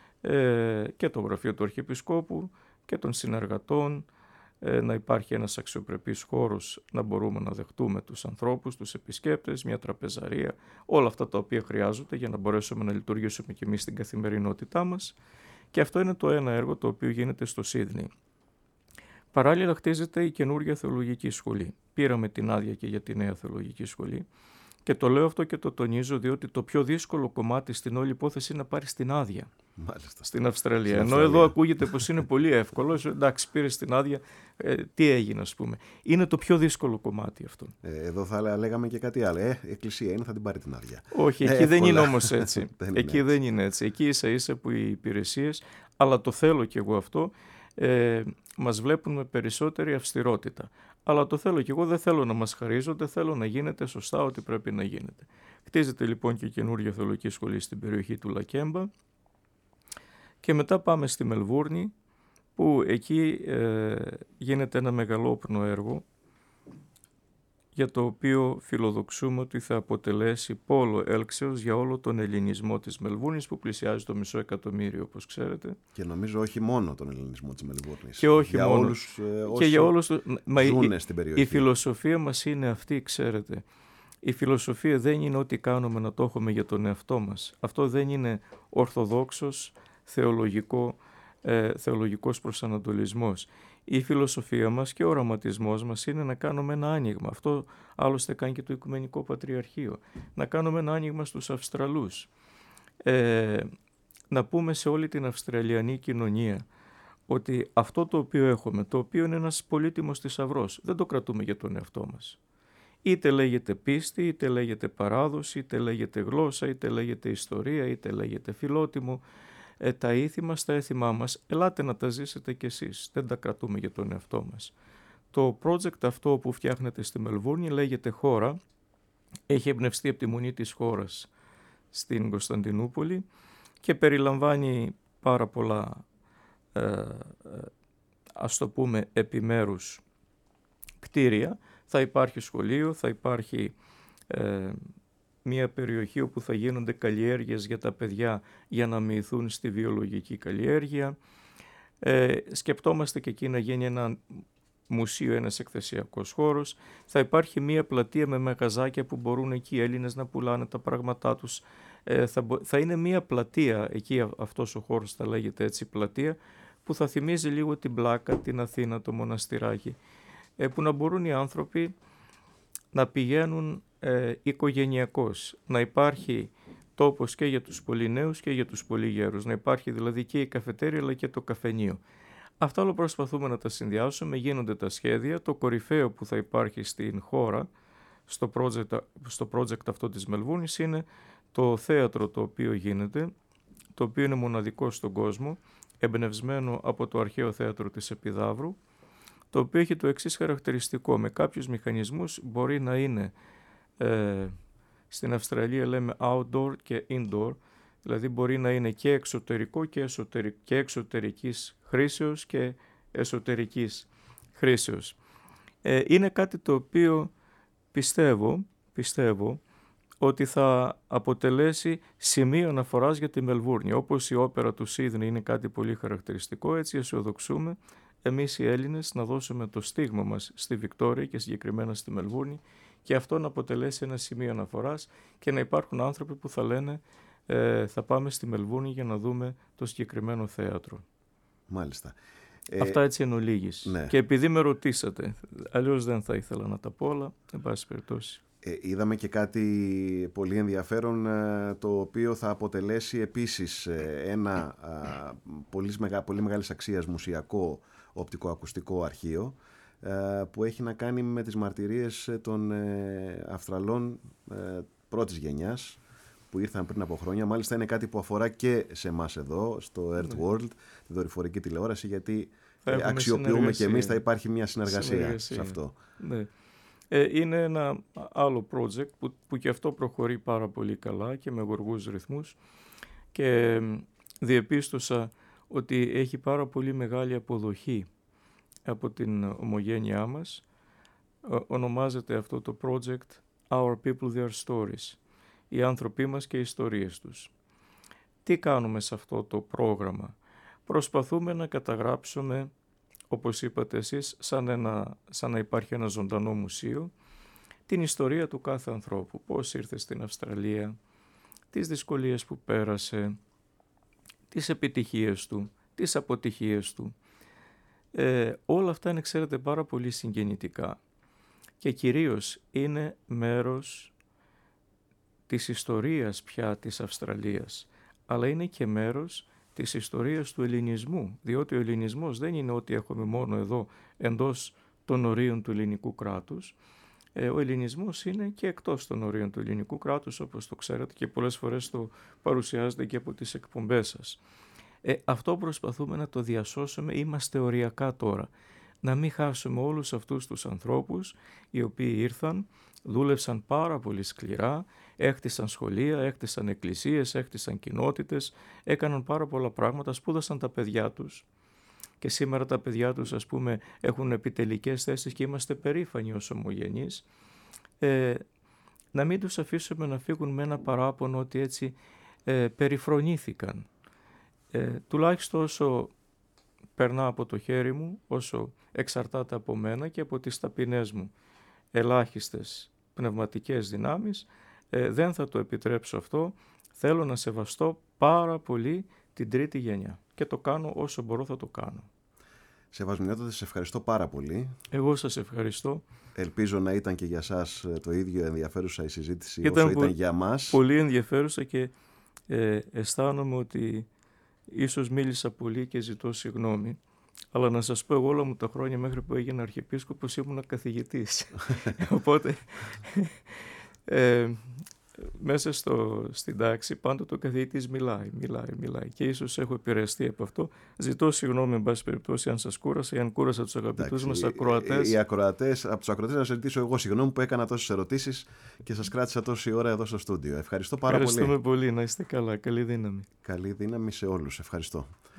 ε, και το γραφείο του Αρχιεπισκόπου και των συνεργατών, να υπάρχει ένας αξιοπρεπής χώρος να μπορούμε να δεχτούμε τους ανθρώπους, τους επισκέπτες, μια τραπεζαρία, όλα αυτά τα οποία χρειάζονται για να μπορέσουμε να λειτουργήσουμε και εμείς στην καθημερινότητά μας. Και αυτό είναι το ένα έργο το οποίο γίνεται στο Σίδνεϊ. Παράλληλα χτίζεται η καινούργια θεολογική σχολή. Πήραμε την άδεια και για τη νέα θεολογική σχολή. Και το λέω αυτό και το τονίζω διότι το πιο δύσκολο κομμάτι στην όλη υπόθεση είναι να πάρεις την άδεια. Μάλιστα. Στην Αυστραλία. Στην Ενώ Αυστραλία. Εδώ ακούγεται πως είναι πολύ εύκολο. Εντάξει, πήρες την άδεια, ε, τι έγινε, ας πούμε. Είναι το πιο δύσκολο κομμάτι αυτό. Ε, εδώ θα λέγαμε και κάτι άλλο. Ε, εκκλησία είναι, θα την πάρει την άδεια. Όχι, εκεί ε, δεν είναι όμως έτσι. δεν εκεί είναι δεν είναι έτσι. Εκεί ίσα ίσα που οι υπηρεσίες, αλλά το θέλω κι εγώ αυτό, ε, μας βλέπουν με περισσότερη αυστηρότητα. Αλλά το θέλω κι εγώ, δεν θέλω να μας χαρίζονται, θέλω να γίνεται σωστά ό,τι πρέπει να γίνεται. Χτίζεται λοιπόν και η καινούργια θεολογική σχολή στην περιοχή του Λακέμπα και μετά πάμε στη Μελβούρνη, που εκεί ε, γίνεται ένα μεγαλόπνο έργο για το οποίο φιλοδοξούμε ότι θα αποτελέσει πόλο έλξεως για όλο τον ελληνισμό της Μελβούρνης, που πλησιάζει το μισό εκατομμύριο, όπως ξέρετε. Και νομίζω όχι μόνο τον ελληνισμό της Μελβούρνης. Και όχι για μόνο. Όλους, ε, και για όλους ζουν η, στην περιοχή. Η φιλοσοφία μας είναι αυτή, ξέρετε. Η φιλοσοφία δεν είναι ό,τι κάνουμε να το έχουμε για τον εαυτό μας. Αυτό δεν είναι ορθοδόξος θεολογικό, ε, θεολογικός προσανατολισμός. Η φιλοσοφία μας και ο οραματισμός μας είναι να κάνουμε ένα άνοιγμα. Αυτό άλλωστε κάνει και το Οικουμενικό Πατριαρχείο. Να κάνουμε ένα άνοιγμα στους Αυστραλούς. Ε, να πούμε σε όλη την Αυστραλιανή κοινωνία ότι αυτό το οποίο έχουμε, το οποίο είναι ένας πολύτιμος θησαυρός, δεν το κρατούμε για τον εαυτό μας. Είτε λέγεται πίστη, είτε λέγεται παράδοση, είτε λέγεται γλώσσα, είτε λέγεται ιστορία, είτε λέγεται φιλότιμο. Ε, τα ήθη μας, τα έθιμά μας, ελάτε να τα ζήσετε κι εσείς, δεν τα κρατούμε για τον εαυτό μας. Το project αυτό που φτιάχνεται στη Μελβούρνη λέγεται Χώρα, έχει εμπνευστεί από τη Μονή της Χώρας στην Κωνσταντινούπολη και περιλαμβάνει πάρα πολλά, ε, ας το πούμε, επιμέρους κτίρια. Θα υπάρχει σχολείο, θα υπάρχει ε, μια περιοχή όπου θα γίνονται καλλιέργειες για τα παιδιά για να μοιηθούν στη βιολογική καλλιέργεια. Ε, σκεπτόμαστε και εκεί να γίνει ένα μουσείο, ένας εκθεσιακός χώρος. Θα υπάρχει μια πλατεία με μαγαζάκια που μπορούν εκεί οι Έλληνες να πουλάνε τα πράγματά τους. Ε, θα, θα είναι μια πλατεία, εκεί αυτός ο χώρος θα λέγεται έτσι πλατεία, που θα θυμίζει λίγο την Πλάκα, την Αθήνα, το μοναστηράκι, ε, που να μπορούν οι άνθρωποι να πηγαίνουν ε, οικογενειακώς, να υπάρχει τόπος και για τους πολύ νέους και για τους πολύ γέρους, να υπάρχει δηλαδή και η καφετέρια αλλά και το καφενείο. Αυτά όλα προσπαθούμε να τα συνδυάσουμε, γίνονται τα σχέδια. Το κορυφαίο που θα υπάρχει στην χώρα, στο project, στο project αυτό της Μελβούρνης, είναι το θέατρο το οποίο γίνεται, το οποίο είναι μοναδικό στον κόσμο, εμπνευσμένο από το αρχαίο θέατρο της Επιδαύρου, το οποίο έχει το εξής χαρακτηριστικό. Με κάποιους μηχανισμούς μπορεί να είναι, ε, στην Αυστραλία λέμε outdoor και indoor, δηλαδή μπορεί να είναι και εξωτερικό και, εσωτερικ, και εξωτερικής χρήσεως και εσωτερικής χρήσεως. Ε, είναι κάτι το οποίο πιστεύω, πιστεύω ότι θα αποτελέσει σημείο αναφοράς για τη Μελβούρνη. Όπως η όπερα του Σίδνεϊ είναι κάτι πολύ χαρακτηριστικό, έτσι αισιοδοξούμε εμείς οι Έλληνες να δώσουμε το στίγμα μας στη Βικτόρια και συγκεκριμένα στη Μελβούρνη και αυτό να αποτελέσει ένα σημείο αναφοράς και να υπάρχουν άνθρωποι που θα λένε ε, θα πάμε στη Μελβούρνη για να δούμε το συγκεκριμένο θέατρο. Μάλιστα. Αυτά έτσι εν ολίγης. Ναι. Και επειδή με ρωτήσατε, αλλιώς δεν θα ήθελα να τα πω όλα, εν πάση περιπτώσει. Ε, είδαμε και κάτι πολύ ενδιαφέρον, το οποίο θα αποτελέσει επίσης ένα α, πολύ, μεγα, πολύ μεγάλης αξίας μουσιακό οπτικοακουστικό αρχείο, α, που έχει να κάνει με τις μαρτυρίες των ε, Αυστραλών ε, πρώτης γενιάς που ήρθαν πριν από χρόνια. Μάλιστα είναι κάτι που αφορά και σε εμάς εδώ, στο Earth World, τη δορυφορική τηλεόραση, γιατί ε, αξιοποιούμε και εμείς, θα υπάρχει μια συνεργασία, συνεργασία. σε αυτό. Ναι. Ε, είναι ένα άλλο project που, που και αυτό προχωρεί πάρα πολύ καλά και με γοργούς ρυθμούς και διεπίστωσα ότι έχει πάρα πολύ μεγάλη αποδοχή από την ομογένειά μας. Ο, ονομάζεται αυτό το project Our People, Their Stories. Οι άνθρωποι μας και οι ιστορίες τους. Τι κάνουμε σε αυτό το πρόγραμμα? Προσπαθούμε να καταγράψουμε, όπως είπατε εσείς, σαν, ένα, σαν να υπάρχει ένα ζωντανό μουσείο, την ιστορία του κάθε ανθρώπου. Πώς ήρθε στην Αυστραλία, τις δυσκολίες που πέρασε, τις επιτυχίες του, τις αποτυχίες του. Ε, όλα αυτά είναι, ξέρετε, πάρα πολύ συγγεννητικά και κυρίως είναι μέρος της ιστορίας πια της Αυστραλίας, αλλά είναι και μέρος της ιστορίας του ελληνισμού, διότι ο ελληνισμός δεν είναι ότι έχουμε μόνο εδώ εντός των ορίων του ελληνικού κράτους. Ε, ο ελληνισμός είναι και εκτός των ορίων του ελληνικού κράτους, όπως το ξέρετε και πολλές φορές το παρουσιάζετε και από τις εκπομπές σας. Ε, αυτό προσπαθούμε να το διασώσουμε, είμαστε οριακά τώρα. Να μην χάσουμε όλους αυτούς τους ανθρώπους οι οποίοι ήρθαν, δούλεψαν πάρα πολύ σκληρά, έχτισαν σχολεία, έχτισαν εκκλησίες, έχτισαν κοινότητες, έκαναν πάρα πολλά πράγματα, σπούδασαν τα παιδιά τους και σήμερα τα παιδιά τους, ας πούμε, έχουν επιτελικές θέσεις και είμαστε περήφανοι ως ομογενείς. Ε, να μην τους αφήσουμε να φύγουν με ένα παράπονο ότι έτσι ε, περιφρονήθηκαν. Ε, τουλάχιστον όσο περνά από το χέρι μου, όσο εξαρτάται από μένα και από τις ταπεινές μου ελάχιστες πνευματικές δυνάμεις, ε, δεν θα το επιτρέψω αυτό. Θέλω να σεβαστώ πάρα πολύ την τρίτη γενιά και το κάνω όσο μπορώ, θα το κάνω. Σεβασμιότατε, σε ευχαριστώ πάρα πολύ. Εγώ σας ευχαριστώ. Ελπίζω να ήταν και για σας το ίδιο ενδιαφέρουσα η συζήτηση ήταν όσο ήταν για μας. Πολύ ενδιαφέρουσα και ε, αισθάνομαι ότι ίσως μίλησα πολύ και ζητώ συγγνώμη. Αλλά να σας πω, εγώ όλα μου τα χρόνια μέχρι που έγινα αρχιεπίσκοπος ήμουνα καθηγητής. Οπότε ε, μέσα στο, στην τάξη πάντοτε ο καθηγητής μιλάει, μιλάει, μιλάει και ίσως έχω επηρεαστεί από αυτό. Ζητώ συγγνώμη, εν πάση περιπτώσει, αν σας κούρασα ή αν κούρασα τους αγαπητούς μας ακροατές. Οι ακροατές, από τους ακροατές να σας ζητήσω εγώ συγγνώμη που έκανα τόσες ερωτήσεις και σας κράτησα τόση ώρα εδώ στο στούντιο. Ευχαριστώ πάρα Ευχαριστούμε πολύ. πολύ. Να είστε καλά. Καλή δύναμη. Καλή δύναμη σε όλους. Ευχαριστώ.